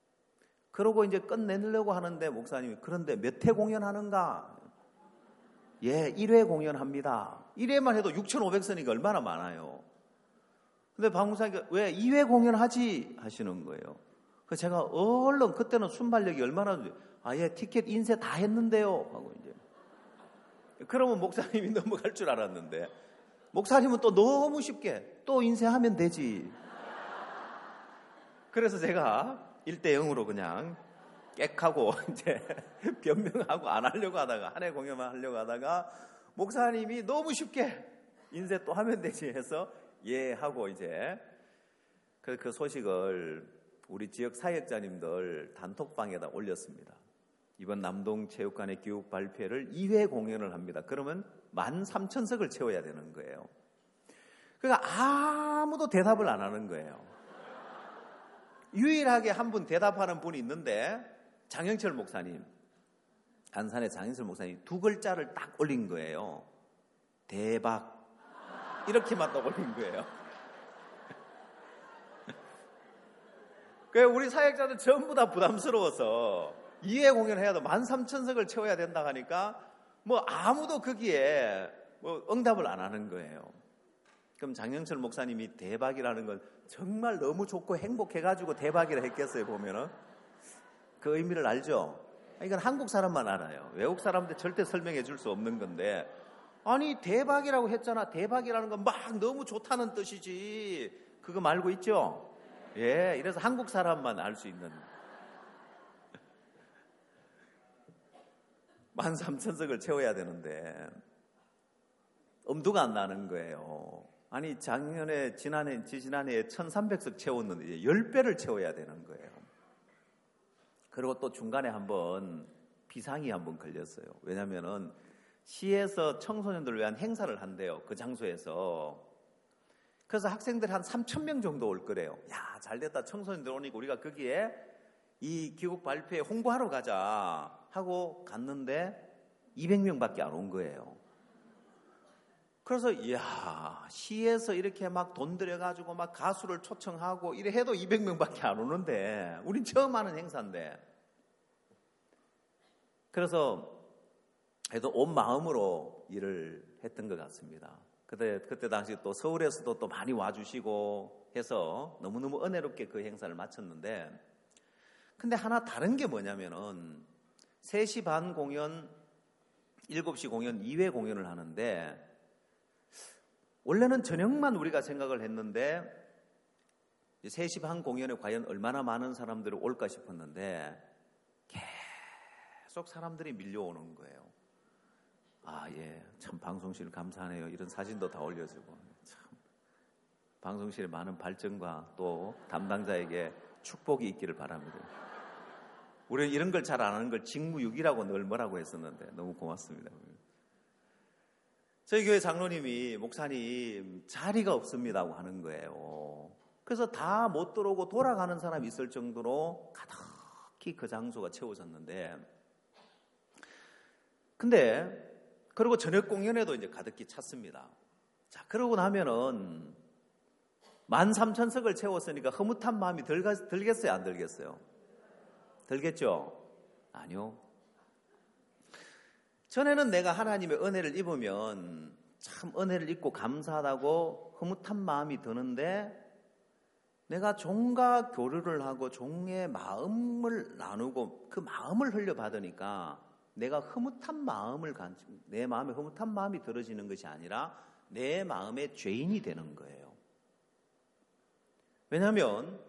그러고 이제 끝내려고 하는데 목사님이 그런데 몇 회 공연하는가? 예, 1회 공연합니다. 1회만 해도 6,500선이니까 얼마나 많아요. 근데 박 목사님이 왜 2회 공연하지? 하시는 거예요. 그래서 제가 얼른 그때는 순발력이 얼마나 예, 티켓 인쇄 다 했는데요. 하고 이제. 그러면 목사님이 넘어갈 줄 알았는데 목사님은 또 너무 쉽게 또 인쇄하면 되지. 그래서 제가 1대0으로 그냥 객하고 이제 변명하고 안 하려고 하다가 한 해 공연만 하려고 하다가 목사님이 너무 쉽게 인쇄 또 하면 되지 해서 예 하고 이제 그 소식을 우리 지역 사역자님들 단톡방에다 올렸습니다. 이번 남동체육관의 교육 발표를 2회 공연을 합니다. 그러면 13,000석을 채워야 되는 거예요. 그러니까 아무도 대답을 안 하는 거예요. 유일하게 한 분 대답하는 분이 있는데 장영철 목사님, 안산의 장영철 목사님 2글자를 딱 올린 거예요. 대박. 이렇게만 딱 올린 거예요. 그래서 우리 사역자들 전부 다 부담스러워서 2회 공연해야도 13,000석을 채워야 된다 하니까 뭐 아무도 거기에 뭐 응답을 안 하는 거예요. 그럼 장영철 목사님이 대박이라는 건 정말 너무 좋고 행복해가지고 대박이라 했겠어요, 보면은. 그 의미를 알죠? 이건 한국 사람만 알아요. 외국 사람한테 절대 설명해 줄 수 없는 건데, 아니, 대박이라고 했잖아. 대박이라는 건 막 너무 좋다는 뜻이지. 그거 말고 있죠? 예, 이래서 한국 사람만 알 수 있는. 13,000석을 채워야 되는데, 엄두가 안 나는 거예요. 아니, 지난해에 1,300석 채웠는데, 이제 10배를 채워야 되는 거예요. 그리고 또 중간에 한번 비상이 한번 걸렸어요. 왜냐면은, 시에서 청소년들을 위한 행사를 한대요. 그 장소에서. 그래서 학생들 한 3,000명 정도 올 거래요. 야, 잘됐다. 청소년들 오니까 우리가 거기에 이 교육 발표회 홍보하러 가자 하고 갔는데 200명밖에 안 온 거예요. 그래서 이야, 시에서 이렇게 막 돈 들여가지고 막 가수를 초청하고 이래 해도 200명밖에 안 오는데 우린 처음 하는 행사인데. 그래서 해도 온 마음으로 일을 했던 것 같습니다. 그때 당시 또 서울에서도 또 많이 와주시고 해서 너무너무 은혜롭게 그 행사를 마쳤는데, 근데 하나 다른 게 뭐냐면은 3시 반 공연, 7시 공연, 2회 공연을 하는데, 원래는 저녁만 우리가 생각을 했는데 3시 반 공연에 과연 얼마나 많은 사람들이 올까 싶었는데 계속 사람들이 밀려오는 거예요. 예, 참 방송실 감사하네요. 이런 사진도 다 올려주고, 참 방송실에 많은 발전과 또 담당자에게 축복이 있기를 바랍니다. 우리는 이런 걸 잘 안 하는 걸 직무유기라고 늘 뭐라고 했었는데 너무 고맙습니다. 저희 교회 장로님이 목사님 자리가 없습니다고 하는 거예요. 그래서 다 못 들어오고 돌아가는 사람이 있을 정도로 가득히 그 장소가 채워졌는데, 근데 그리고 저녁 공연에도 이제 가득히 찼습니다. 자, 그러고 나면은 13,000석을 채웠으니까 흐뭇한 마음이 들겠어요, 안 들겠어요? 들겠죠? 아니요. 전에는 내가 하나님의 은혜를 입으면 참 은혜를 입고 감사하다고 흐뭇한 마음이 드는데, 내가 종과 교류를 하고 종의 마음을 나누고 그 마음을 흘려받으니까 내가 내 마음에 흐뭇한 마음이 들어지는 것이 아니라 내 마음의 죄인이 되는 거예요. 왜냐하면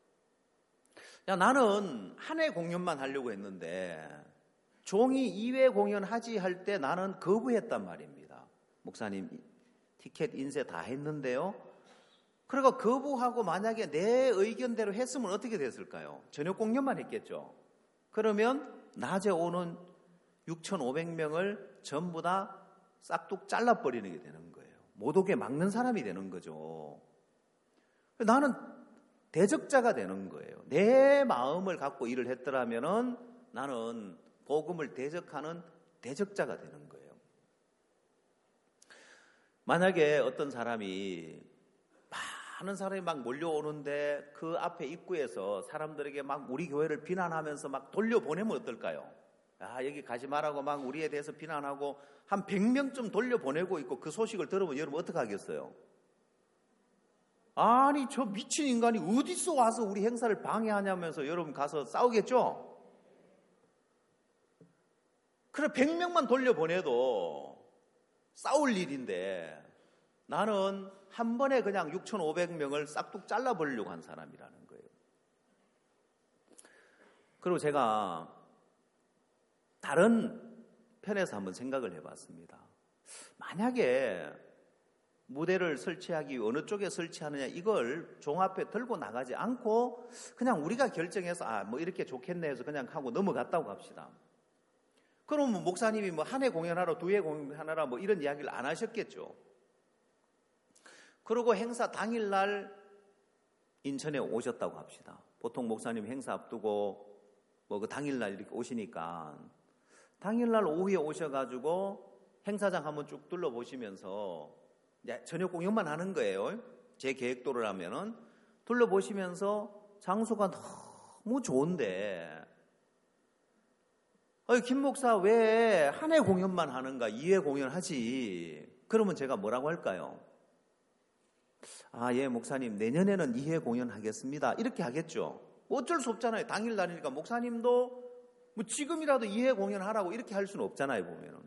나는 한 해 공연만 하려고 했는데 종이 2회 공연하지 할 때 나는 거부했단 말입니다. 목사님 티켓 인쇄 다 했는데요. 그러니까 거부하고 만약에 내 의견대로 했으면 어떻게 됐을까요? 저녁 공연만 했겠죠. 그러면 낮에 오는 6,500명을 전부 다 싹둑 잘라버리는 게 되는 거예요. 못 오게 막는 사람이 되는 거죠. 나는 대적자가 되는 거예요. 내 마음을 갖고 일을 했더라면은 나는 복음을 대적하는 대적자가 되는 거예요. 만약에 어떤 사람이 많은 사람이 막 몰려오는데 그 앞에 입구에서 사람들에게 막 우리 교회를 비난하면서 막 돌려보내면 어떨까요? 여기 가지 말라고 막 우리에 대해서 비난하고 한 100명쯤 돌려보내고 있고 그 소식을 들으면 여러분 어떻게 하겠어요? 아니 저 미친 인간이 어디서 와서 우리 행사를 방해하냐면서 여러분 가서 싸우겠죠? 그래 100명만 돌려보내도 싸울 일인데 나는 한 번에 그냥 6,500명을 싹둑 잘라버리려고 한 사람이라는 거예요. 그리고 제가 다른 편에서 한번 생각을 해봤습니다. 만약에 무대를 설치하기 위해 어느 쪽에 설치하느냐 이걸 종합에 들고 나가지 않고 그냥 우리가 결정해서 뭐 이렇게 좋겠네 해서 그냥 하고 넘어갔다고 합시다. 그러면 목사님이 뭐 한 해 공연하러 2회 공연하라 뭐 이런 이야기를 안 하셨겠죠. 그리고 행사 당일날 인천에 오셨다고 합시다. 보통 목사님 행사 앞두고 뭐 그 당일날 이렇게 오시니까 당일날 오후에 오셔가지고 행사장 한번 쭉 둘러보시면서 저녁 공연만 하는 거예요. 제 계획도로라면은 둘러보시면서 장소가 너무 좋은데 김 목사 왜 한 회 공연만 하는가 2회 공연하지. 그러면 제가 뭐라고 할까요? 예 목사님 내년에는 2회 공연하겠습니다. 이렇게 하겠죠. 어쩔 수 없잖아요. 당일날이니까 목사님도 뭐 지금이라도 2회 공연하라고 이렇게 할 수는 없잖아요. 보면은.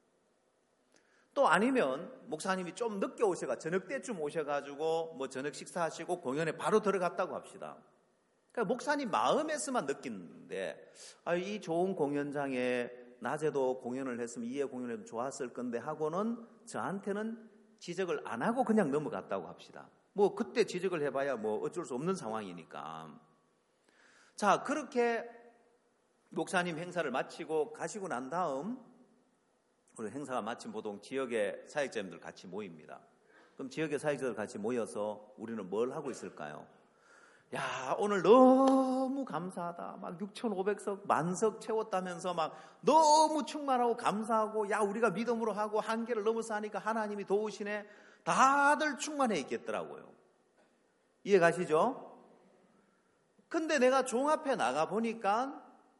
또 아니면 목사님이 좀 늦게 오셔가 저녁 때쯤 오셔가지고 뭐 저녁 식사하시고 공연에 바로 들어갔다고 합시다. 그러니까 목사님 마음에서만 느끼는데 이 좋은 공연장에 낮에도 공연을 했으면 2회 공연해도 좋았을 건데 하고는 저한테는 지적을 안 하고 그냥 넘어갔다고 합시다. 뭐 그때 지적을 해봐야 뭐 어쩔 수 없는 상황이니까. 자, 그렇게 목사님 행사를 마치고 가시고 난 다음 우리 행사가 마친 보통 지역의 사역자님들 같이 모입니다. 그럼 지역의 사역자들 같이 모여서 우리는 뭘 하고 있을까요? 오늘 너무 감사하다. 막 6,500석 만석 채웠다면서 막 너무 충만하고 감사하고 우리가 믿음으로 하고 한계를 넘어서 하니까 하나님이 도우시네. 다들 충만해 있겠더라고요. 이해 가시죠? 근데 내가 종합해 나가 보니까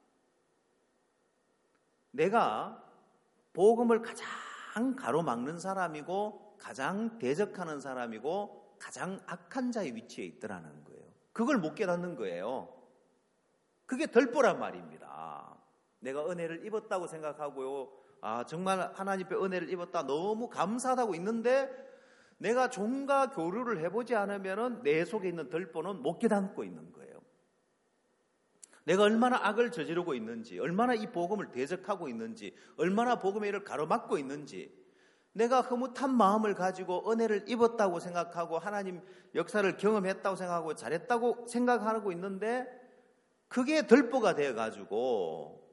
내가 복음을 가장 가로막는 사람이고 가장 대적하는 사람이고 가장 악한 자의 위치에 있더라는 거예요. 그걸 못 깨닫는 거예요. 그게 덜보란 말입니다. 내가 은혜를 입었다고 생각하고요. 정말 하나님의 은혜를 입었다. 너무 감사하다고 있는데 내가 종과 교류를 해보지 않으면 내 속에 있는 덜보는 못 깨닫고 있는 거예요. 내가 얼마나 악을 저지르고 있는지, 얼마나 이 복음을 대적하고 있는지, 얼마나 복음의 일을 가로막고 있는지, 내가 흐뭇한 마음을 가지고 은혜를 입었다고 생각하고 하나님 역사를 경험했다고 생각하고 잘했다고 생각하고 있는데 그게 덜보가 되어가지고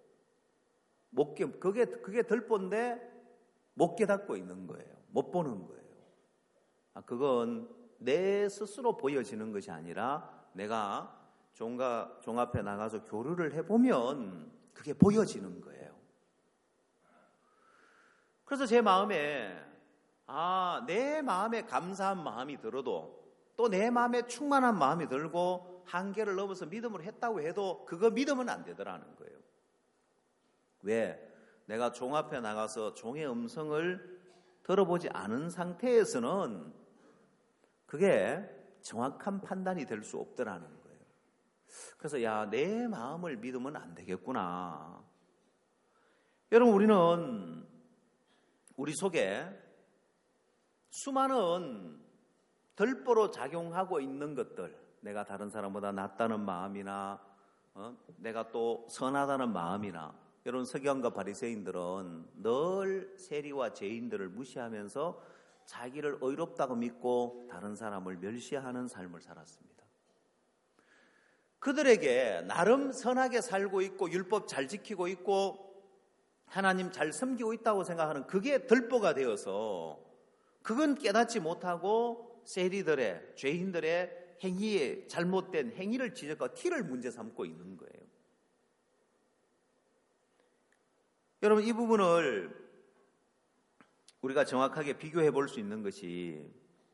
그게 덜보인데 못 깨닫고 있는 거예요. 못 보는 거예요. 그건 내 스스로 보여지는 것이 아니라 내가 종 앞에 나가서 교류를 해보면 그게 보여지는 거예요. 그래서 제 마음에 내 마음에 감사한 마음이 들어도 또 내 마음에 충만한 마음이 들고 한계를 넘어서 믿음을 했다고 해도 그거 믿으면 안 되더라는 거예요. 왜? 내가 종 앞에 나가서 종의 음성을 들어보지 않은 상태에서는 그게 정확한 판단이 될 수 없더라는 거예요. 그래서 내 마음을 믿으면 안 되겠구나. 여러분 우리는 우리 속에 수많은 덜보로 작용하고 있는 것들, 내가 다른 사람보다 낫다는 마음이나 내가 또 선하다는 마음이나, 여러분 서기관과 바리새인들은 늘 세리와 죄인들을 무시하면서 자기를 의롭다고 믿고 다른 사람을 멸시하는 삶을 살았습니다. 그들에게 나름 선하게 살고 있고 율법 잘 지키고 있고 하나님 잘 섬기고 있다고 생각하는 그게 덜보가 되어서 그건 깨닫지 못하고 세리들의 죄인들의 행위에 잘못된 행위를 지적하고 티를 문제 삼고 있는 거예요. 여러분 이 부분을 우리가 정확하게 비교해 볼 수 있는 것이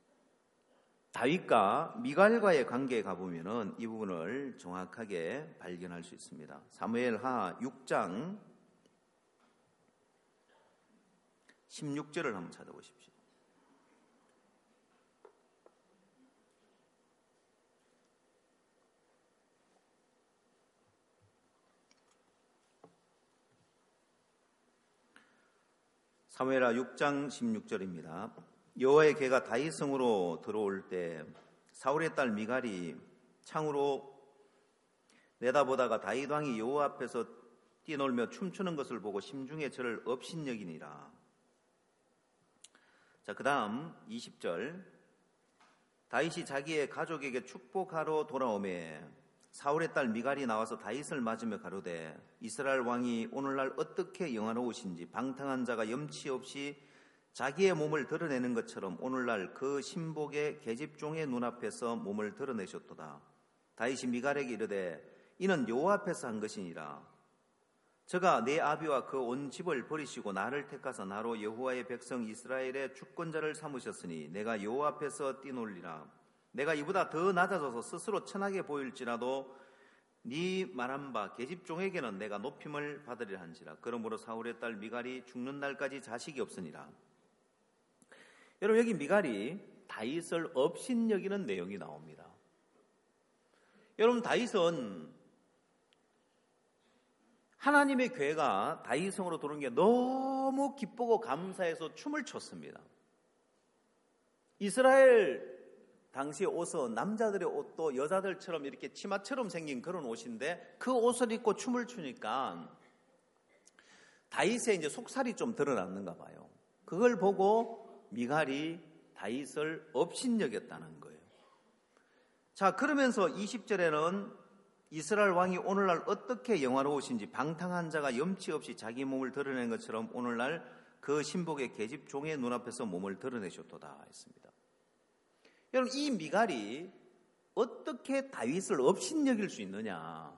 다윗과 미갈과의 관계에 가보면은 이 부분을 정확하게 발견할 수 있습니다. 사무엘하 6장 16절을 한번 찾아보십시오. 사무엘하 6장 16절입니다. 여호와의 개가 다윗성으로 들어올 때 사울의 딸 미갈이 창으로 내다보다가 다윗 왕이 여호와 앞에서 뛰놀며 춤추는 것을 보고 심중에 저를 업신여기니라. 자, 그 다음 20절. 다윗이 자기의 가족에게 축복하러 돌아오매 사울의 딸 미갈이 나와서 다윗을 맞으며 가로되 이스라엘 왕이 오늘날 어떻게 영화로우신지 방탕한 자가 염치 없이 자기의 몸을 드러내는 것처럼 오늘날 그 신복의 계집종의 눈앞에서 몸을 드러내셨도다. 다윗이 미갈에게 이르되 이는 여호와 앞에서 한 것이니라. 저가 내 아비와 그 온 집을 버리시고 나를 택하사 나로 여호와의 백성 이스라엘의 주권자를 삼으셨으니 내가 여호와 앞에서 뛰놀리라. 내가 이보다 더 낮아져서 스스로 천하게 보일지라도 네 말한 바 계집종에게는 내가 높임을 받으리라 한지라. 그러므로 사울의 딸 미갈이 죽는 날까지 자식이 없으니라. 여러분, 여기 미갈이 다윗을 업신여기는 내용이 나옵니다. 여러분, 다윗은 하나님의 괴가 다윗성으로 들어온 게 너무 기쁘고 감사해서 춤을 췄습니다. 이스라엘 당시 옷은 남자들의 옷도 여자들처럼 이렇게 치마처럼 생긴 그런 옷인데 그 옷을 입고 춤을 추니까 다윗의 이제 속살이 좀 드러났는가 봐요. 그걸 보고 미갈이 다윗을 업신여겼다는 거예요. 자, 그러면서 20절에는 이스라엘 왕이 오늘날 어떻게 영화로우신지 방탕한 자가 염치 없이 자기 몸을 드러낸 것처럼 오늘날 그 신복의 계집종의 눈앞에서 몸을 드러내셨도다 했습니다. 여러분, 이 미갈이 어떻게 다윗을 업신여길 수 있느냐?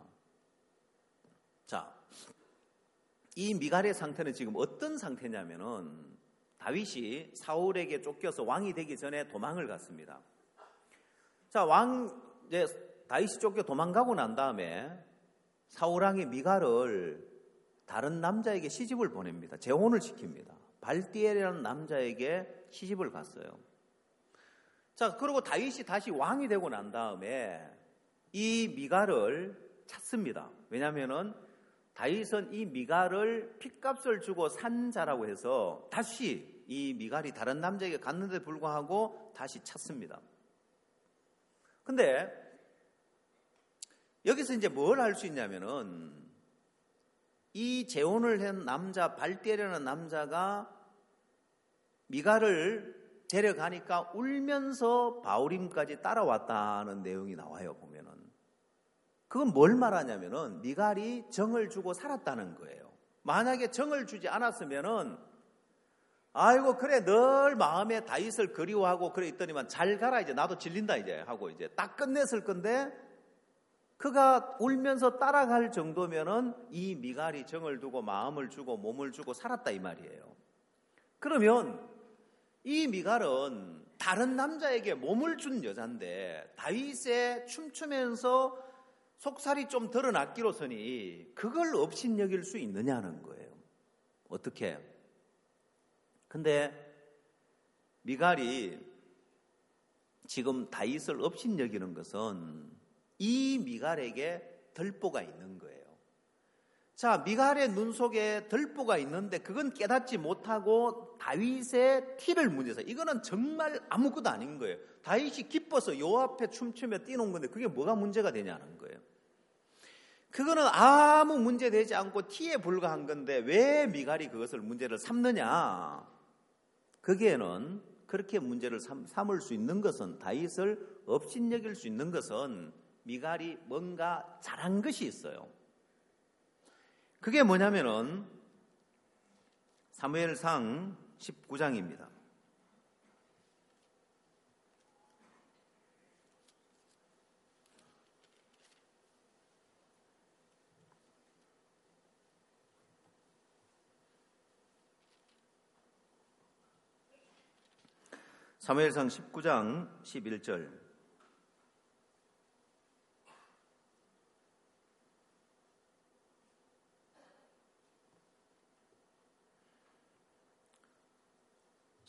자, 이 미갈의 상태는 지금 어떤 상태냐면은 다윗이 사울에게 쫓겨서 왕이 되기 전에 도망을 갔습니다. 자, 이제 다윗이 쫓겨 도망가고 난 다음에 사울 왕이 미갈을 다른 남자에게 시집을 보냅니다. 재혼을 시킵니다. 발디엘이라는 남자에게 시집을 갔어요. 자, 그리고 다윗이 다시 왕이 되고 난 다음에 이 미갈을 찾습니다. 왜냐하면은 다윗은 이 미갈을 핏값을 주고 산 자라고 해서 다시 이 미갈이 다른 남자에게 갔는데 불구하고 다시 찾습니다. 근데 여기서 이제 뭘 알 수 있냐면은 이 재혼을 한 남자 발디엘이라는 남자가 미갈을 데려가니까 울면서 바울임까지 따라왔다는 내용이 나와요. 보면은 그건 뭘 말하냐면은 미갈이 정을 주고 살았다는 거예요. 만약에 정을 주지 않았으면은 아이고 그래 늘 마음에 다윗을 그리워하고 그래 있더니만 잘 가라 이제 나도 질린다 이제 하고 이제 딱 끝냈을 건데 그가 울면서 따라갈 정도면은 이 미갈이 정을 두고 마음을 주고 몸을 주고 살았다 이 말이에요. 그러면 이 미갈은 다른 남자에게 몸을 준 여잔데 다윗의 춤추면서 속살이 좀 드러났기로서니 그걸 업신여길 수 있느냐는 거예요. 어떻게? 근데 미갈이 지금 다윗을 업신여기는 것은 이 미갈에게 덜보가 있는 거예요. 자, 미갈의 눈 속에 덜보가 있는데 그건 깨닫지 못하고 다윗의 티를 문제서 이거는 정말 아무것도 아닌 거예요. 다윗이 기뻐서 여호와 앞에 춤추며 뛰는 건데 그게 뭐가 문제가 되냐는 거예요. 그거는 아무 문제 되지 않고 티에 불과한 건데 왜 미갈이 그것을 문제를 삼느냐? 거기에는 그렇게 문제를 삼을 수 있는 것은 다윗을 업신여길 수 있는 것은 미갈이 뭔가 잘한 것이 있어요. 그게 뭐냐면은 사무엘상 19장입니다. 사무엘상 19장 11절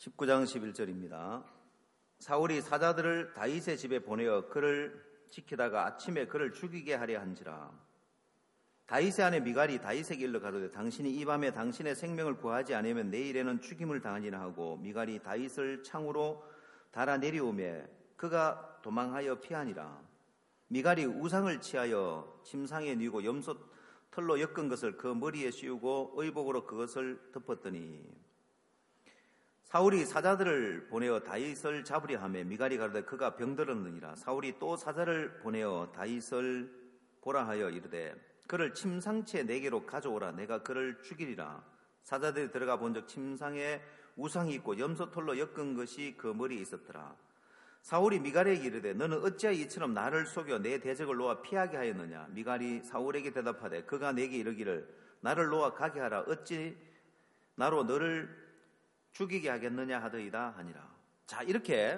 19장 11절입니다. 사울이 사자들을 다윗의 집에 보내어 그를 지키다가 아침에 그를 죽이게 하려 한지라. 다윗의 아내 미갈이 다윗에게 일러 가로되 당신이 이 밤에 당신의 생명을 구하지 않으면 내일에는 죽임을 당하니라 하고 미갈이 다윗을 창으로 달아 내려오매 그가 도망하여 피하니라. 미갈이 우상을 취하여 침상에 뉘고 염소 털로 엮은 것을 그 머리에 씌우고 의복으로 그것을 덮었더니 사울이 사자들을 보내어 다윗을 잡으려 하매 미갈이 가로되 그가 병들었느니라. 사울이 또 사자를 보내어 다윗을 보라 하여 이르되 그를 침상채 내게로 가져오라. 내가 그를 죽이리라. 사자들이 들어가 본즉 침상에 우상이 있고 염소털로 엮은 것이 그 머리에 있었더라. 사울이 미갈에게 이르되 너는 어찌하여 이처럼 나를 속여 내 대적을 놓아 피하게 하였느냐. 미갈이 사울에게 대답하되 그가 내게 이르기를 나를 놓아 가게 하라. 어찌 나로 너를 죽이게 하겠느냐 하더이다 하니라. 자, 이렇게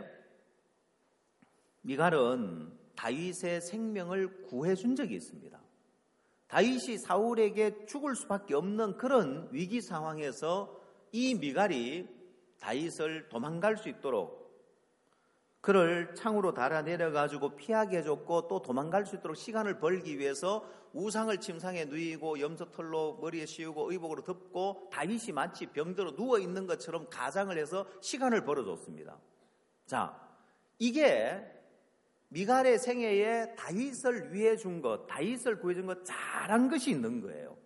미갈은 다윗의 생명을 구해준 적이 있습니다. 다윗이 사울에게 죽을 수밖에 없는 그런 위기 상황에서 이 미갈이 다윗을 도망갈 수 있도록 그를 창으로 달아 내려가지고 피하게 해줬고 또 도망갈 수 있도록 시간을 벌기 위해서 우상을 침상에 누이고 염소털로 머리에 씌우고 의복으로 덮고 다윗이 마치 병들어 누워있는 것처럼 가장을 해서 시간을 벌어줬습니다. 자, 이게 미갈의 생애에 다윗을 위해 준 것, 다윗을 구해준 것 잘한 것이 있는 거예요.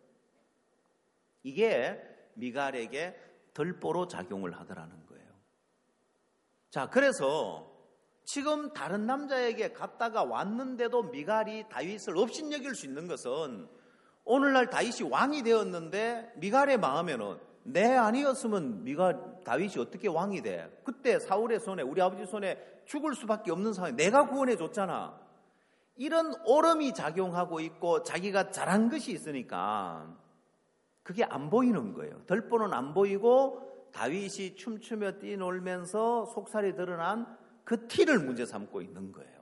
이게 미갈에게 덜보로 작용을 하더라는 거예요. 자, 그래서 지금 다른 남자에게 갔다가 왔는데도 미갈이 다윗을 업신여길 수 있는 것은 오늘날 다윗이 왕이 되었는데 미갈의 마음에는 내 아니었으면 다윗이 어떻게 왕이 돼? 그때 사울의 손에 우리 아버지 손에 죽을 수밖에 없는 상황에 내가 구원해 줬잖아. 이런 오름이 작용하고 있고 자기가 잘한 것이 있으니까 그게 안 보이는 거예요. 덜보는 안 보이고 다윗이 춤추며 뛰놀면서 속살이 드러난 그 티를 문제 삼고 있는 거예요.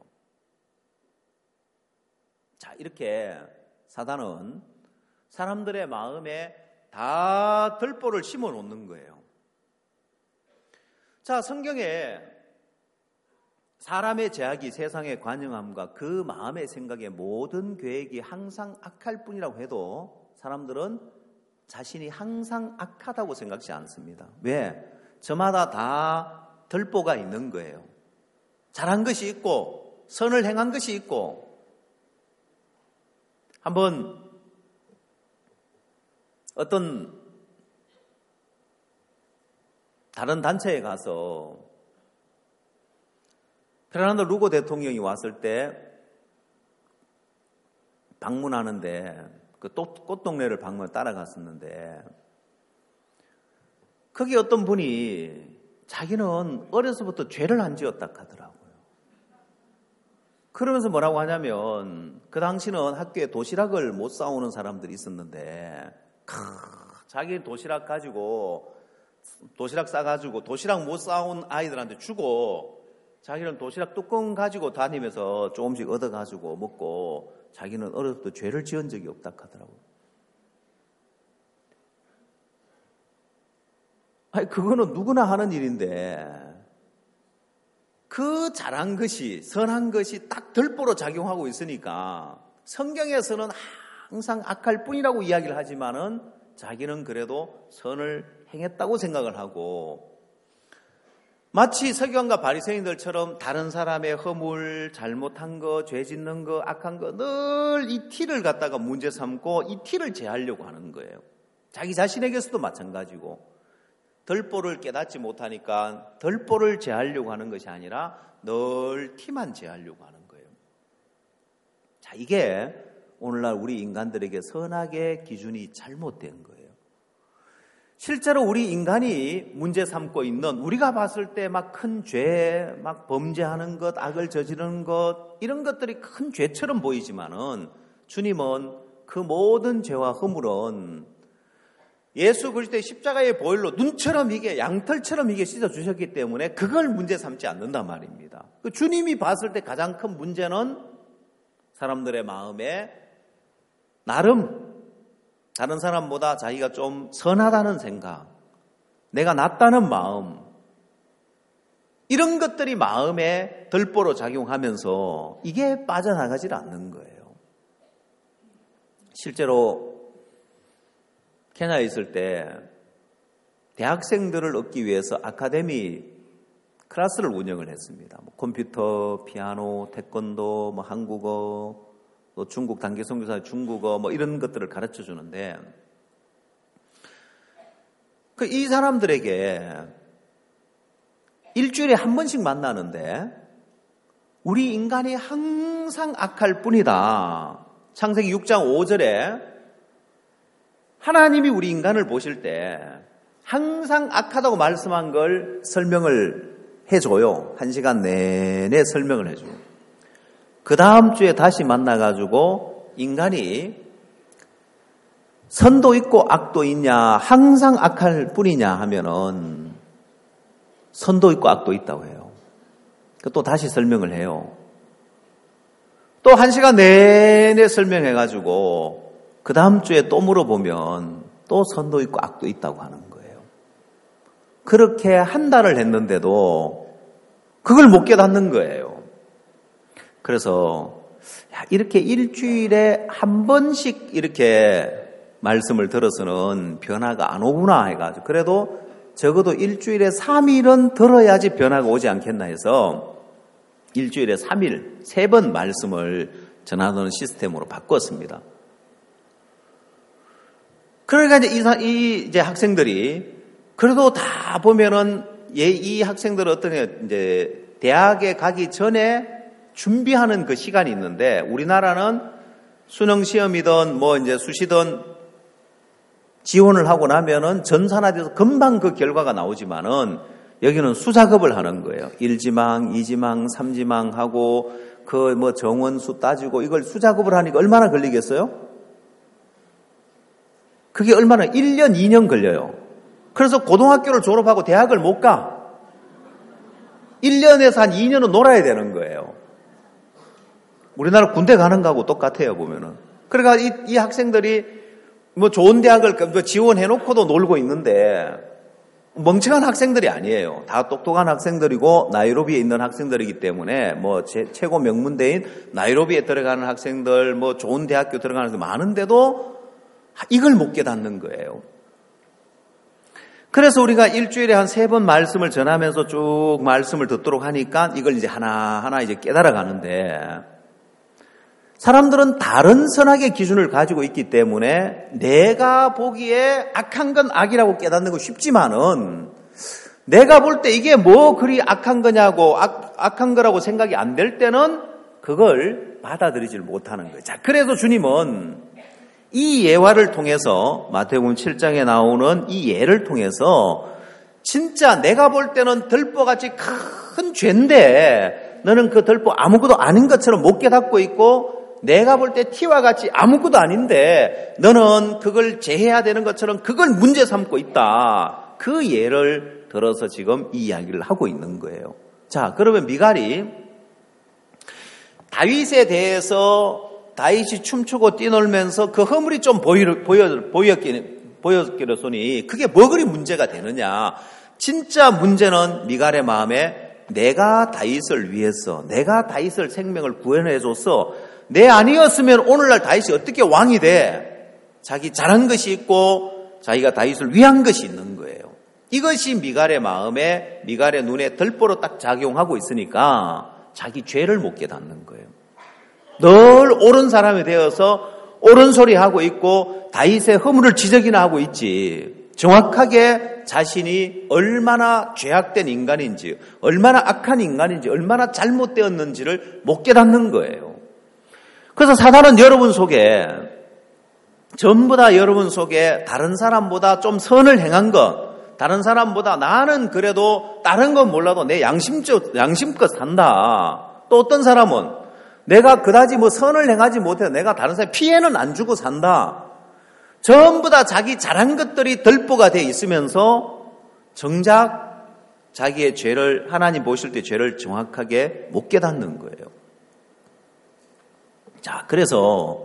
자, 이렇게 사단은 사람들의 마음에 다 덜보를 심어 놓는 거예요. 자, 성경에 사람의 제약이 세상의 관영함과 그 마음의 생각의 모든 계획이 항상 악할 뿐이라고 해도 사람들은 자신이 항상 악하다고 생각지 않습니다. 왜? 저마다 다 덜보가 있는 거예요. 잘한 것이 있고 선을 행한 것이 있고. 한번 어떤 다른 단체에 가서 페르난도 루고 대통령이 왔을 때 방문하는데 그 꽃동네를 따라갔었는데 거기 어떤 분이 자기는 어려서부터 죄를 안 지었다 하더라고요. 그러면서 뭐라고 하냐면 그 당시는 학교에 도시락을 못 싸오는 사람들이 있었는데 자기 도시락 싸가지고 도시락 못 싸온 아이들한테 주고 자기는 도시락 뚜껑 가지고 다니면서 조금씩 얻어가지고 먹고 자기는 어려서부터 죄를 지은 적이 없다 하더라고요. 아니, 그거는 누구나 하는 일인데 그 잘한 것이 선한 것이 딱 덜보로 작용하고 있으니까 성경에서는 항상 악할 뿐이라고 이야기를 하지만은 자기는 그래도 선을 행했다고 생각을 하고 마치 서기관과 바리새인들처럼 다른 사람의 허물, 잘못한 거, 죄 짓는 거, 악한 거 늘 이 티를 갖다가 문제 삼고 이 티를 제하려고 하는 거예요. 자기 자신에게서도 마찬가지고 덜보를 깨닫지 못하니까 덜보를 제하려고 하는 것이 아니라 늘 티만 제하려고 하는 거예요. 자, 이게 오늘날 우리 인간들에게 선악의 기준이 잘못된 거예요. 실제로 우리 인간이 문제 삼고 있는 우리가 봤을 때 막 큰 죄, 막 범죄하는 것, 악을 저지르는 것 이런 것들이 큰 죄처럼 보이지만은 주님은 그 모든 죄와 허물은 예수 그리스도의 십자가의 보혈로 눈처럼 이게 양털처럼 이게 씻어 주셨기 때문에 그걸 문제 삼지 않는단 말입니다. 그 주님이 봤을 때 가장 큰 문제는 사람들의 마음에 나름 다른 사람보다 자기가 좀 선하다는 생각, 내가 낫다는 마음, 이런 것들이 마음에 덜보로 작용하면서 이게 빠져나가질 않는 거예요. 실제로 케냐에 있을 때 대학생들을 얻기 위해서 아카데미 클래스를 운영을 했습니다. 컴퓨터, 피아노, 태권도, 한국어, 또 중국 단기 선교사 중국어 이런 것들을 가르쳐 주는데 이 사람들에게 일주일에 한 번씩 만나는데 우리 인간이 항상 악할 뿐이다. 창세기 6장 5절에 하나님이 우리 인간을 보실 때 항상 악하다고 말씀한 걸 설명을 해줘요. 1시간 내내 설명을 해줘요. 그 다음 주에 다시 만나가지고 인간이 선도 있고 악도 있냐, 항상 악할 뿐이냐 하면은 선도 있고 악도 있다고 해요. 또 다시 설명을 해요. 또 1시간 내내 설명해가지고 그 다음 주에 또 물어보면 또 선도 있고 악도 있다고 하는 거예요. 그렇게 한 달을 했는데도 그걸 못 깨닫는 거예요. 그래서 이렇게 일주일에 한 번씩 이렇게 말씀을 들어서는 변화가 안 오구나 해가지고 그래도 적어도 일주일에 3일은 들어야지 변화가 오지 않겠나 해서 일주일에 3일, 3번 말씀을 전하는 시스템으로 바꿨습니다. 그러니까 이제 학생들이 그래도 다 보면은 이 학생들은 이제 대학에 가기 전에 준비하는 그 시간이 있는데 우리나라는 수능 시험이든 이제 수시든 지원을 하고 나면은 전산화돼서 금방 그 결과가 나오지만은 여기는 수작업을 하는 거예요. 1지망, 2지망, 3지망 하고 정원수 따지고 이걸 수작업을 하니까 얼마나 걸리겠어요? 그게 얼마나 1년, 2년 걸려요. 그래서 고등학교를 졸업하고 대학을 못 가. 1년에서 한 2년은 놀아야 되는 거예요. 우리나라 군대 가는 거하고 똑같아요, 보면은. 그러니까 이 학생들이 좋은 대학을 지원해놓고도 놀고 있는데 멍청한 학생들이 아니에요. 다 똑똑한 학생들이고 나이로비에 있는 학생들이기 때문에 최고 명문대인 나이로비에 들어가는 학생들, 좋은 대학교 들어가는 학생들 많은데도 이걸 못 깨닫는 거예요. 그래서 우리가 일주일에 한 3번 말씀을 전하면서 쭉 말씀을 듣도록 하니까 이걸 이제 하나하나 이제 깨달아 가는데 사람들은 다른 선악의 기준을 가지고 있기 때문에 내가 보기에 악한 건 악이라고 깨닫는 거 쉽지만은 내가 볼 때 이게 그리 악한 거냐고 악한 거라고 생각이 안 될 때는 그걸 받아들이질 못하는 거예요. 자, 그래서 주님은 이 예화를 통해서 마태복음 7장에 나오는 이 예를 통해서 진짜 내가 볼 때는 들보같이 큰 죄인데 너는 그 들보 아무것도 아닌 것처럼 못 깨닫고 있고 내가 볼 때 티와 같이 아무것도 아닌데 너는 그걸 제해야 되는 것처럼 그걸 문제 삼고 있다. 그 예를 들어서 지금 이 이야기를 하고 있는 거예요. 자, 그러면 미갈이 다윗에 대해서 다윗이 춤추고 뛰놀면서 그 허물이 좀 보였기로서니 그게 뭐 그리 문제가 되느냐. 진짜 문제는 미갈의 마음에 내가 다윗을 위해서 내가 다윗을 생명을 구원해줘서 내 아니었으면 오늘날 다윗이 어떻게 왕이 돼? 자기 잘한 것이 있고 자기가 다윗을 위한 것이 있는 거예요. 이것이 미갈의 마음에 미갈의 눈에 덜보로 딱 작용하고 있으니까 자기 죄를 못 깨닫는 거예요. 늘 옳은 사람이 되어서 옳은 소리 하고 있고 다윗의 허물을 지적이나 하고 있지 정확하게 자신이 얼마나 죄악된 인간인지 얼마나 악한 인간인지 얼마나 잘못되었는지를 못 깨닫는 거예요. 그래서 사단은 여러분 속에 전부 다 여러분 속에 다른 사람보다 좀 선을 행한 것 다른 사람보다 나는 그래도 다른 건 몰라도 내 양심껏 산다. 또 어떤 사람은 내가 그다지 선을 행하지 못해서 내가 다른 사람에 피해는 안 주고 산다. 전부 다 자기 잘한 것들이 덜보가 돼 있으면서 정작 자기의 죄를 하나님 보실 때 죄를 정확하게 못 깨닫는 거예요. 자, 그래서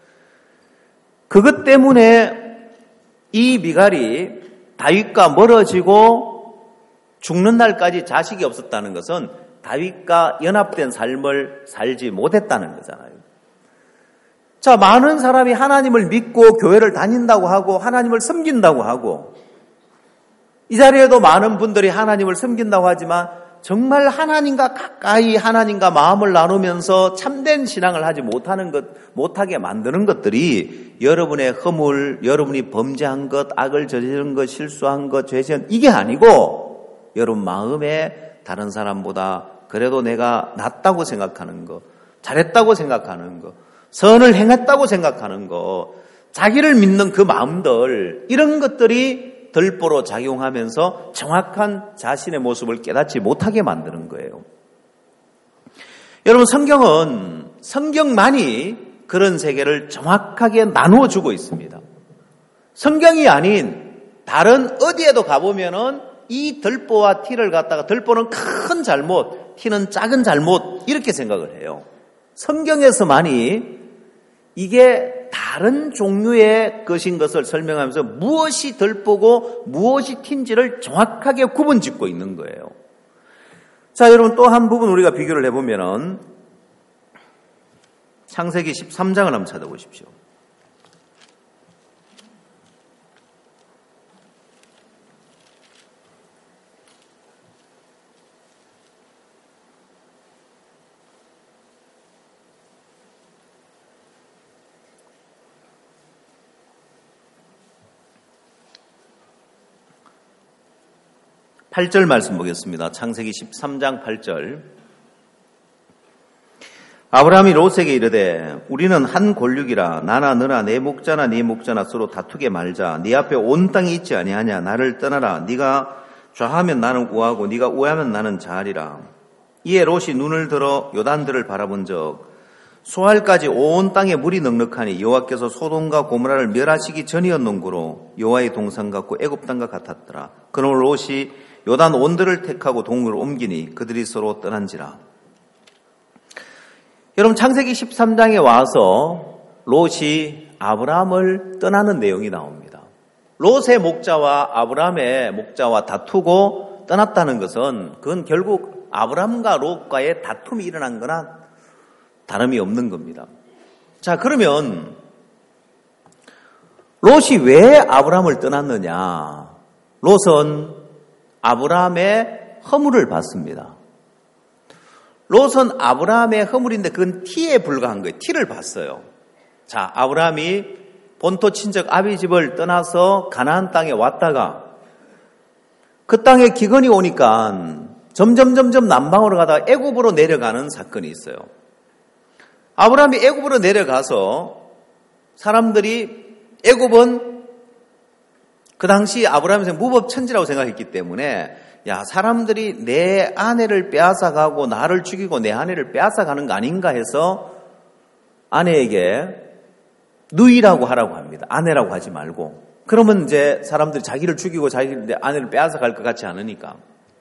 그것 때문에 이 미갈이 다윗과 멀어지고 죽는 날까지 자식이 없었다는 것은 다윗과 연합된 삶을 살지 못했다는 거잖아요. 자, 많은 사람이 하나님을 믿고 교회를 다닌다고 하고 하나님을 섬긴다고 하고 이 자리에도 많은 분들이 하나님을 섬긴다고 하지만 정말 하나님과 가까이 하나님과 마음을 나누면서 참된 신앙을 하지 못하게 만드는 것들이 여러분의 허물, 여러분이 범죄한 것, 악을 저지른 것, 실수한 것, 죄지은 이게 아니고 여러분 마음에 다른 사람보다 그래도 내가 낫다고 생각하는 것, 잘했다고 생각하는 것, 선을 행했다고 생각하는 것, 자기를 믿는 그 마음들 이런 것들이 덜보로 작용하면서 정확한 자신의 모습을 깨닫지 못하게 만드는 거예요. 여러분 성경은 성경만이 그런 세계를 정확하게 나누어 주고 있습니다. 성경이 아닌 다른 어디에도 가보면은 이 덜보와 티를 갖다가 덜보는 큰 잘못, 티는 작은 잘못 이렇게 생각을 해요. 성경에서만이 이게 다른 종류의 것인 것을 설명하면서 무엇이 덜보고 무엇이 틴지를 정확하게 구분짓고 있는 거예요. 자, 여러분 또 한 부분 우리가 비교를 해보면은 창세기 13장을 한번 찾아보십시오. 팔절 말씀 보겠습니다. 창세기 13장 8절. 아브라함이 롯에게 이르되 우리는 한 골육이라 나나 너나 내 목자나 네 목자나 서로 다투게 말자. 네 앞에 온 땅이 있지 아니하냐. 나를 떠나라. 네가 좌하면 나는 우하고 네가 우하면 나는 좌하리라. 이에 롯이 눈을 들어 요단들을 바라본즉 소알까지 온 땅에 물이 넉넉하니 여호와께서 소돔과 고모라를 멸하시기 전이었는고로 여호와의 동산 같고 애굽 땅과 같았더라. 그러므로 롯이 요단 온들을 택하고 동으로 옮기니 그들이 서로 떠난지라. 여러분 창세기 13장에 와서 롯이 아브라함을 떠나는 내용이 나옵니다. 롯의 목자와 아브라함의 목자와 다투고 떠났다는 것은 그건 결국 아브라함과 롯과의 다툼이 일어난 거나 다름이 없는 겁니다. 자, 그러면 롯이 왜 아브라함을 떠났느냐? 롯은 아브라함의 허물을 봤습니다. 롯은 아브라함의 허물인데 그건 티에 불과한 거예요. 티를 봤어요. 자, 아브라함이 본토 친척 아비 집을 떠나서 가나안 땅에 왔다가 그 땅에 기근이 오니까 점점 남방으로 가다가 애굽으로 내려가는 사건이 있어요. 아브라함이 애굽으로 내려가서 사람들이 애굽은 그 당시 아브라함이 무법천지라고 생각했기 때문에 야, 사람들이 내 아내를 빼앗아가고 나를 죽이고 내 아내를 빼앗아가는 거 아닌가 해서 아내에게 누이라고 하라고 합니다. 아내라고 하지 말고. 그러면 이제 사람들이 자기를 죽이고 자기 아내를 빼앗아갈 것 같지 않으니까.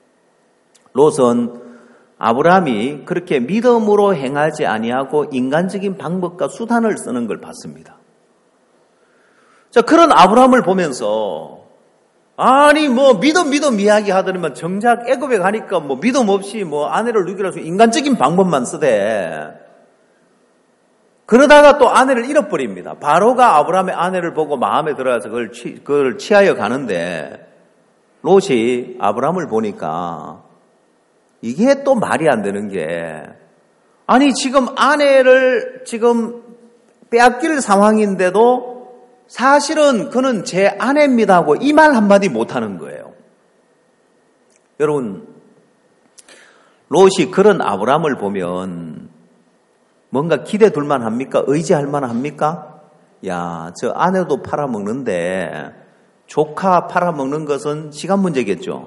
롯은 아브라함이 그렇게 믿음으로 행하지 아니하고 인간적인 방법과 수단을 쓰는 걸 봤습니다. 자, 그런 아브라함을 보면서 아니 뭐 믿음 이야기 하더니만 정작 애굽에 가니까 뭐 믿음 없이 뭐 아내를 누기라서 인간적인 방법만 쓰대. 그러다가 또 아내를 잃어버립니다. 바로가 아브라함의 아내를 보고 마음에 들어가서 그걸 취하여 가는데 롯이 아브라함을 보니까 이게 또 말이 안 되는 게 아니 지금 아내를 지금 빼앗길 상황인데도 사실은 그는 제 아내입니다 하고 이 말 한마디 못하는 거예요. 여러분 롯이 그런 아브라함을 보면 뭔가 기대 둘만 합니까? 의지할 만 합니까? 야, 저 아내도 팔아먹는데 조카 팔아먹는 것은 시간 문제겠죠.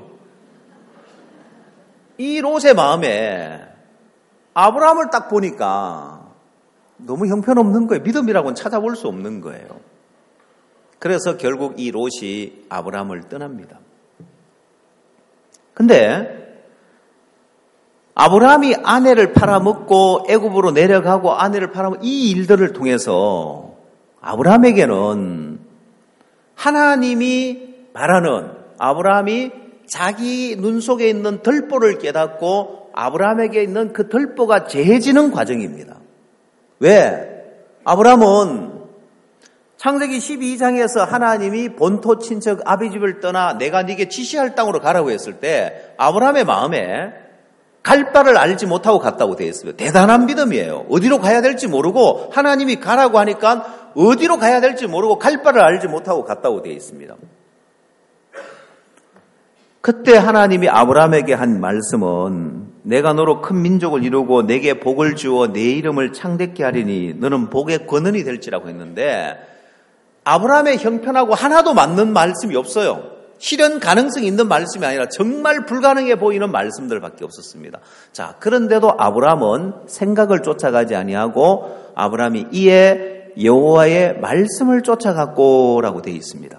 이 롯의 마음에 아브라함을 딱 보니까 너무 형편없는 거예요. 믿음이라고는 찾아볼 수 없는 거예요. 그래서 결국 이 롯이 아브라함을 떠납니다. 근데 아브라함이 아내를 팔아먹고 애굽으로 내려가고 아내를 팔아먹고 이 일들을 통해서 아브라함에게는 하나님이 바라는 아브라함이 자기 눈 속에 있는 들보를 깨닫고 아브라함에게 있는 그 들보가 재해지는 과정입니다. 왜? 아브라함은 창세기 12장에서 하나님이 본토 친척 아비집을 떠나 내가 네게 지시할 땅으로 가라고 했을 때 아브라함의 마음에 갈 바를 알지 못하고 갔다고 되어 있습니다. 대단한 믿음이에요. 어디로 가야 될지 모르고 하나님이 가라고 하니까 어디로 가야 될지 모르고 갈 바를 알지 못하고 갔다고 되어 있습니다. 그때 하나님이 아브라함에게 한 말씀은 내가 너로 큰 민족을 이루고 내게 복을 주어 내 이름을 창대케 하리니 너는 복의 권원이 될지라고 했는데 아브라함의 형편하고 하나도 맞는 말씀이 없어요. 실현 가능성이 있는 말씀이 아니라 정말 불가능해 보이는 말씀들밖에 없었습니다. 자, 그런데도 아브라함은 생각을 쫓아가지 아니하고 아브라함이 이에 여호와의 말씀을 쫓아갔고라고 되어 있습니다.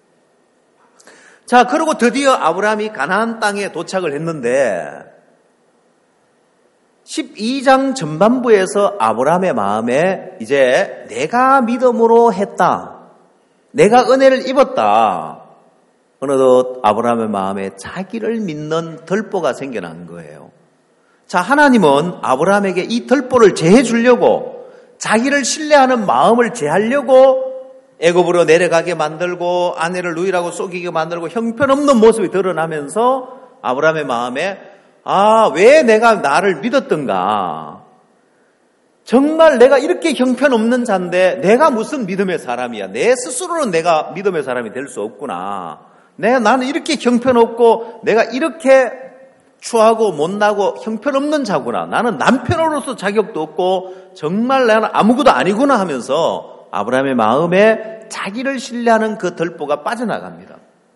자, 그리고 드디어 아브라함이 가나안 땅에 도착을 했는데 12장 전반부에서 아브라함의 마음에 이제 내가 믿음으로 했다. 내가 은혜를 입었다. 어느덧 아브라함의 마음에 자기를 믿는 들보가 생겨난 거예요. 자, 하나님은 아브라함에게 이 들보를 제해 주려고 자기를 신뢰하는 마음을 제하려고 애굽으로 내려가게 만들고 아내를 누이라고 속이게 만들고 형편없는 모습이 드러나면서 아브라함의 마음에 왜 내가 나를 믿었던가? 정말 내가 이렇게 형편없는 자인데 내가 무슨 믿음의 사람이야. 내 스스로는 내가 믿음의 사람이 될 수 없구나. 나는 이렇게 형편없고 내가 이렇게 추하고 못나고 형편없는 자구나. 나는 남편으로서 자격도 없고 정말 나는 아무것도 아니구나 하면서 아브라함의 마음에 자기를 신뢰하는 그 들보가 빠져나갑니다.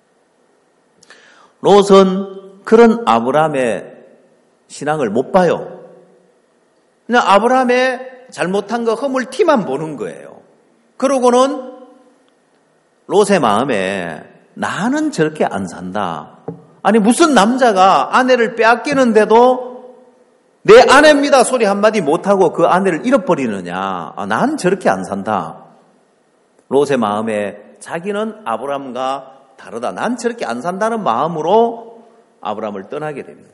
롯은 그런 아브라함의 신앙을 못 봐요. 그냥 아브라함의 잘못한 거 허물 티만 보는 거예요. 그러고는 롯의 마음에 나는 저렇게 안 산다. 아니 무슨 남자가 아내를 빼앗기는데도 내 아내입니다 소리 한마디 못하고 그 아내를 잃어버리느냐. 난 저렇게 안 산다. 롯의 마음에 자기는 아브라함과 다르다. 난 저렇게 안 산다는 마음으로 아브라함을 떠나게 됩니다.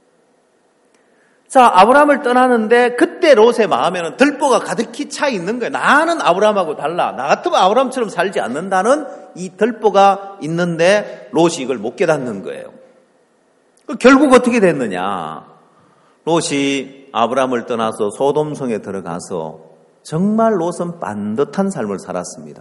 자, 아브라함을 떠나는데 그때 롯의 마음에는 들보가 가득히 차 있는 거예요. 나는 아브라함하고 달라. 나 같으면 아브라함처럼 살지 않는다는 이 들보가 있는데 롯이 이걸 못 깨닫는 거예요. 결국 어떻게 됐느냐. 롯이 아브라함을 떠나서 소돔성에 들어가서 정말 롯은 반듯한 삶을 살았습니다.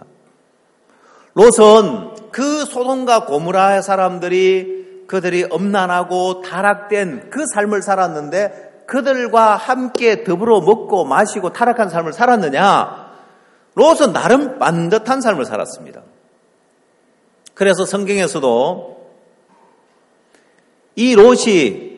롯은 그 소돔과 고모라 사람들이 그들이 엄난하고 타락된 그 삶을 살았는데 그들과 함께 더불어 먹고 마시고 타락한 삶을 살았느냐? 롯은 나름 반듯한 삶을 살았습니다. 그래서 성경에서도 이 롯이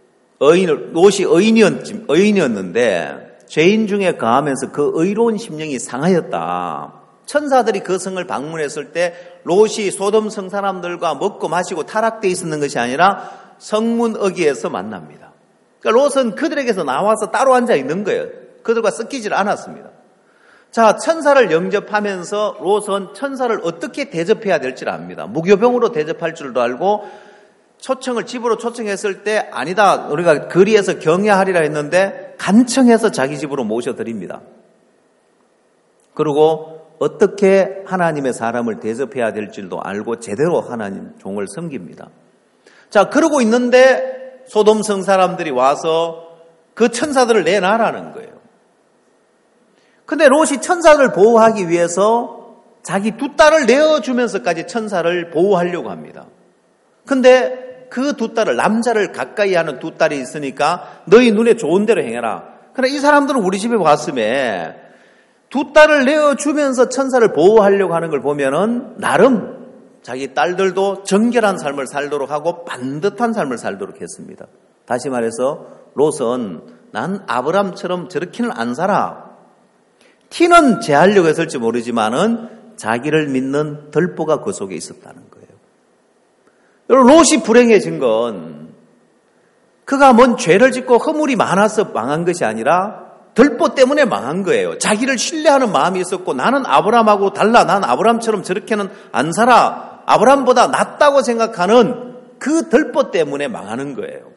의인이었는데 죄인 중에 거하면서 그 의로운 심령이 상하였다. 천사들이 그 성을 방문했을 때 롯이 소돔 성 사람들과 먹고 마시고 타락되어 있었는 것이 아니라 성문 어귀에서 만납니다. 그러니까 롯은 그들에게서 나와서 따로 앉아 있는 거예요. 그들과 섞이질 않았습니다. 자, 천사를 영접하면서 롯은 천사를 어떻게 대접해야 될지를 압니다. 무교병으로 대접할 줄도 알고 집으로 초청했을 때 아니다. 우리가 거리에서 경야하리라 했는데 간청해서 자기 집으로 모셔드립니다. 그리고 어떻게 하나님의 사람을 대접해야 될 줄도 알고 제대로 하나님 종을 섬깁니다. 자, 그러고 있는데 소돔성 사람들이 와서 그 천사들을 내놔라는 거예요. 근데 롯이 천사를 보호하기 위해서 자기 두 딸을 내어주면서까지 천사를 보호하려고 합니다. 근데 그 두 딸을, 남자를 가까이 하는 두 딸이 있으니까 너희 눈에 좋은 대로 행해라. 그러나 이 사람들은 우리 집에 왔음에 두 딸을 내어주면서 천사를 보호하려고 하는 걸 보면은 나름 자기 딸들도 정결한 삶을 살도록 하고 반듯한 삶을 살도록 했습니다. 다시 말해서 롯은 난 아브람처럼 저렇게는 안 살아. 티는 제하려고 했을지 모르지만은 자기를 믿는 들보가 그 속에 있었다는 거예요. 여러분, 롯이 불행해진 건 그가 뭔 죄를 짓고 허물이 많아서 망한 것이 아니라 들보 때문에 망한 거예요. 자기를 신뢰하는 마음이 있었고 나는 아브람하고 달라. 난 아브람처럼 저렇게는 안 살아. 아브람보다 낫다고 생각하는 그 덜보 때문에 망하는 거예요.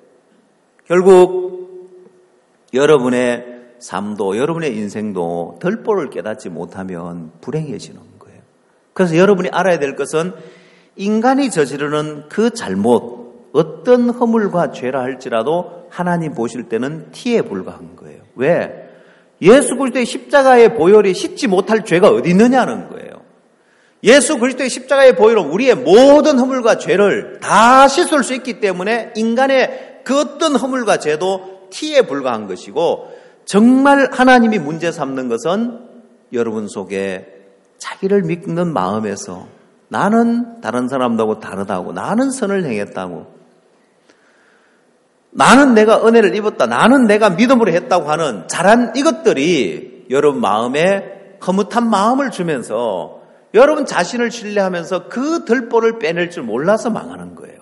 결국 여러분의 삶도 여러분의 인생도 덜보를 깨닫지 못하면 불행해지는 거예요. 그래서 여러분이 알아야 될 것은 인간이 저지르는 그 잘못, 어떤 허물과 죄라 할지라도 하나님 보실 때는 티에 불과한 거예요. 왜? 예수 그리스도의 십자가의 보혈이 씻지 못할 죄가 어디 있느냐는 거예요. 예수 그리스도의 십자가의 보혈은 우리의 모든 허물과 죄를 다 씻을 수 있기 때문에 인간의 그 어떤 허물과 죄도 티에 불과한 것이고, 정말 하나님이 문제 삼는 것은 여러분 속에 자기를 믿는 마음에서 나는 다른 사람하고 다르다고, 나는 선을 행했다고, 나는 내가 은혜를 입었다, 나는 내가 믿음으로 했다고 하는 잘한 이것들이 여러분 마음에 허무한 마음을 주면서 여러분 자신을 신뢰하면서 그 덜보를 빼낼 줄 몰라서 망하는 거예요.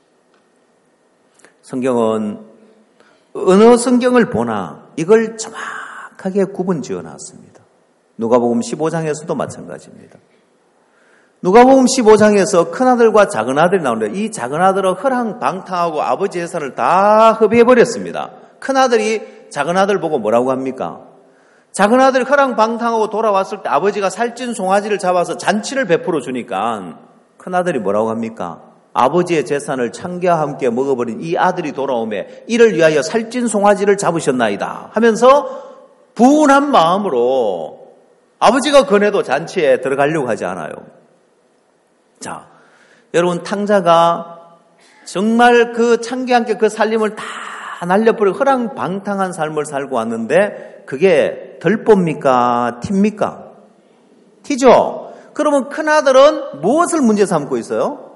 성경은 어느 성경을 보나 이걸 정확하게 구분 지어놨습니다. 누가복음 15장에서도 마찬가지입니다. 누가복음 15장에서 큰아들과 작은아들이 나오는데, 이 작은아들은 허랑방탕하고 아버지 재산을 다 흡입해버렸습니다. 큰아들이 작은아들 보고 뭐라고 합니까? 작은아들이 허랑방탕하고 돌아왔을 때 아버지가 살찐 송아지를 잡아서 잔치를 베풀어 주니까 큰아들이 뭐라고 합니까? 아버지의 재산을 창기와 함께 먹어버린 이 아들이 돌아오매 이를 위하여 살찐 송아지를 잡으셨나이다 하면서 분한 마음으로 아버지가 권해도 잔치에 들어가려고 하지 않아요. 자, 여러분, 탕자가 정말 그 창기와 함께 그 살림을 다 날려버리고 허랑방탕한 삶을 살고 왔는데 그게 덜보입니까? 티입니까? 티죠. 그러면 큰아들은 무엇을 문제 삼고 있어요?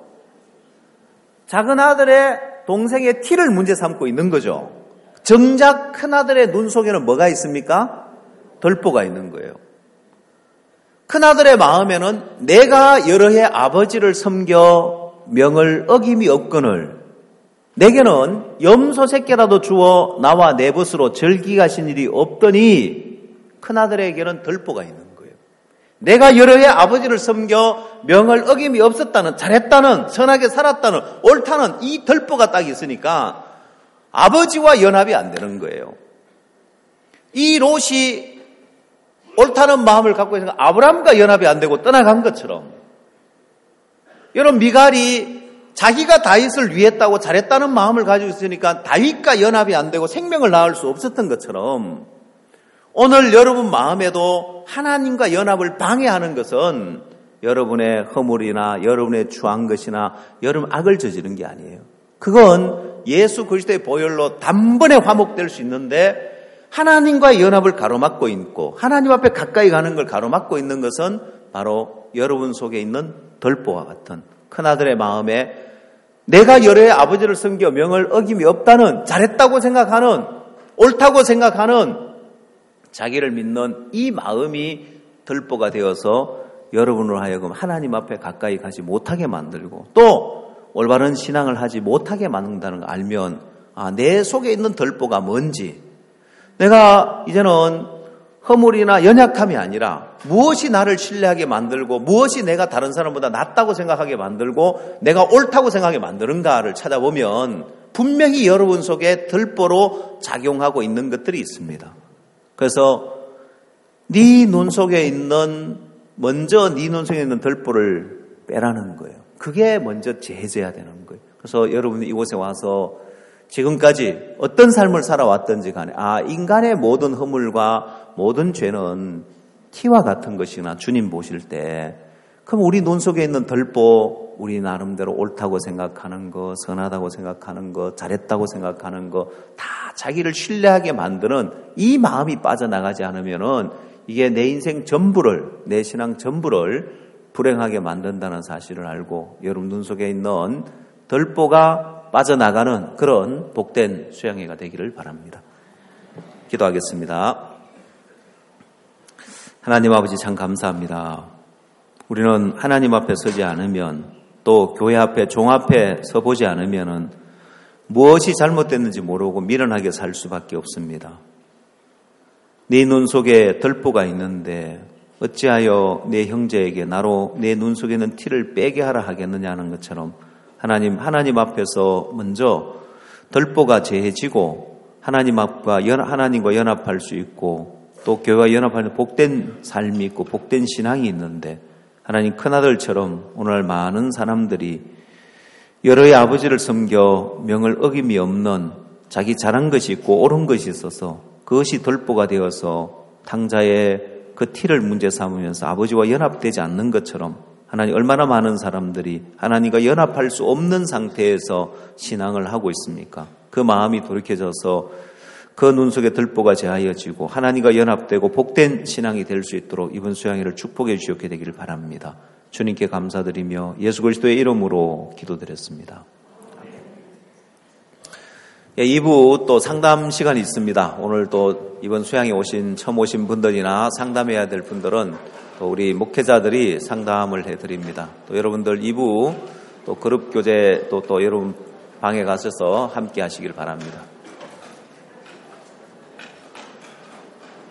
작은아들의 동생의 티를 문제 삼고 있는 거죠. 정작 큰아들의 눈 속에는 뭐가 있습니까? 덜보가 있는 거예요. 큰아들의 마음에는 내가 여러 해 아버지를 섬겨 명을 어김이 없거늘 내게는 염소 새끼라도 주어 나와 내 벗으로 절기하신 일이 없더니, 큰아들에게는 덜보가 있는 거예요. 내가 여러 해 아버지를 섬겨 명을 어김이 없었다는, 잘했다는, 선하게 살았다는, 옳다는 이 덜보가 딱 있으니까 아버지와 연합이 안 되는 거예요. 이 롯이 옳다는 마음을 갖고 있으니까 아브라함과 연합이 안 되고 떠나간 것처럼, 여러분, 미갈이 자기가 다윗을 위했다고 잘했다는 마음을 가지고 있으니까 다윗과 연합이 안 되고 생명을 낳을 수 없었던 것처럼, 오늘 여러분 마음에도 하나님과 연합을 방해하는 것은 여러분의 허물이나 여러분의 추한 것이나 여러분 악을 저지른 게 아니에요. 그건 예수 그리스도의 보혈로 단번에 화목될 수 있는데, 하나님과의 연합을 가로막고 있고 하나님 앞에 가까이 가는 걸 가로막고 있는 것은 바로 여러분 속에 있는 덜보와 같은, 큰아들의 마음에 내가 여러 해 아버지를 섬겨 명을 어김이 없다는, 잘했다고 생각하는, 옳다고 생각하는 자기를 믿는 이 마음이 덜보가 되어서 여러분으로 하여금 하나님 앞에 가까이 가지 못하게 만들고, 또 올바른 신앙을 하지 못하게 만든다는 걸 알면, 내 속에 있는 덜보가 뭔지, 내가 이제는 허물이나 연약함이 아니라 무엇이 나를 신뢰하게 만들고 무엇이 내가 다른 사람보다 낫다고 생각하게 만들고 내가 옳다고 생각하게 만드는가를 찾아보면 분명히 여러분 속에 덜보로 작용하고 있는 것들이 있습니다. 그래서 네 눈 속에 있는, 먼저 네 눈 속에 있는 덜보를 빼라는 거예요. 그게 먼저 제재해야 되는 거예요. 그래서 여러분이 이곳에 와서 지금까지 어떤 삶을 살아왔든지 간에 인간의 모든 허물과 모든 죄는 티와 같은 것이나 주님 보실 때, 그럼 우리 눈 속에 있는 덜보, 우리 나름대로 옳다고 생각하는 거, 선하다고 생각하는 거, 잘했다고 생각하는 거, 다 자기를 신뢰하게 만드는 이 마음이 빠져나가지 않으면은 이게 내 인생 전부를, 내 신앙 전부를 불행하게 만든다는 사실을 알고 여러분 눈 속에 있는 덜보가 빠져나가는 그런 복된 수양회가 되기를 바랍니다. 기도하겠습니다. 하나님 아버지, 참 감사합니다. 우리는 하나님 앞에 서지 않으면, 또 교회 앞에, 종 앞에 서보지 않으면 무엇이 잘못됐는지 모르고 미련하게 살 수밖에 없습니다. 네 눈 속에 덜보가 있는데 어찌하여 내 형제에게 나로 내 눈 속에 있는 티를 빼게 하라 하겠느냐는 것처럼 하나님 앞에서 먼저 덜보가 제해지고 하나님과 연합할 수 있고 또 교회와 연합하는 복된 삶이 있고 복된 신앙이 있는데 하나님 큰아들처럼 오늘 많은 사람들이 여러의 아버지를 섬겨 명을 어김이 없는 자기 잘한 것이 있고 옳은 것이 있어서 그것이 덜보가 되어서 당자의 그 티를 문제 삼으면서 아버지와 연합되지 않는 것처럼 하나님 얼마나 많은 사람들이 하나님과 연합할 수 없는 상태에서 신앙을 하고 있습니까? 그 마음이 돌이켜져서 그 눈 속에 들보가 제하여지고 하나님과 연합되고 복된 신앙이 될 수 있도록 이번 수양회를 축복해 주시게 되기를 바랍니다. 주님께 감사드리며 예수 그리스도의 이름으로 기도드렸습니다. 2부 또 상담 시간이 있습니다. 오늘 또 이번 수양에 처음 오신 분들이나 상담해야 될 분들은 또 우리 목회자들이 상담을 해드립니다. 또 여러분들 2부 또 그룹 교제 또 여러분 방에 가셔서 함께 하시길 바랍니다.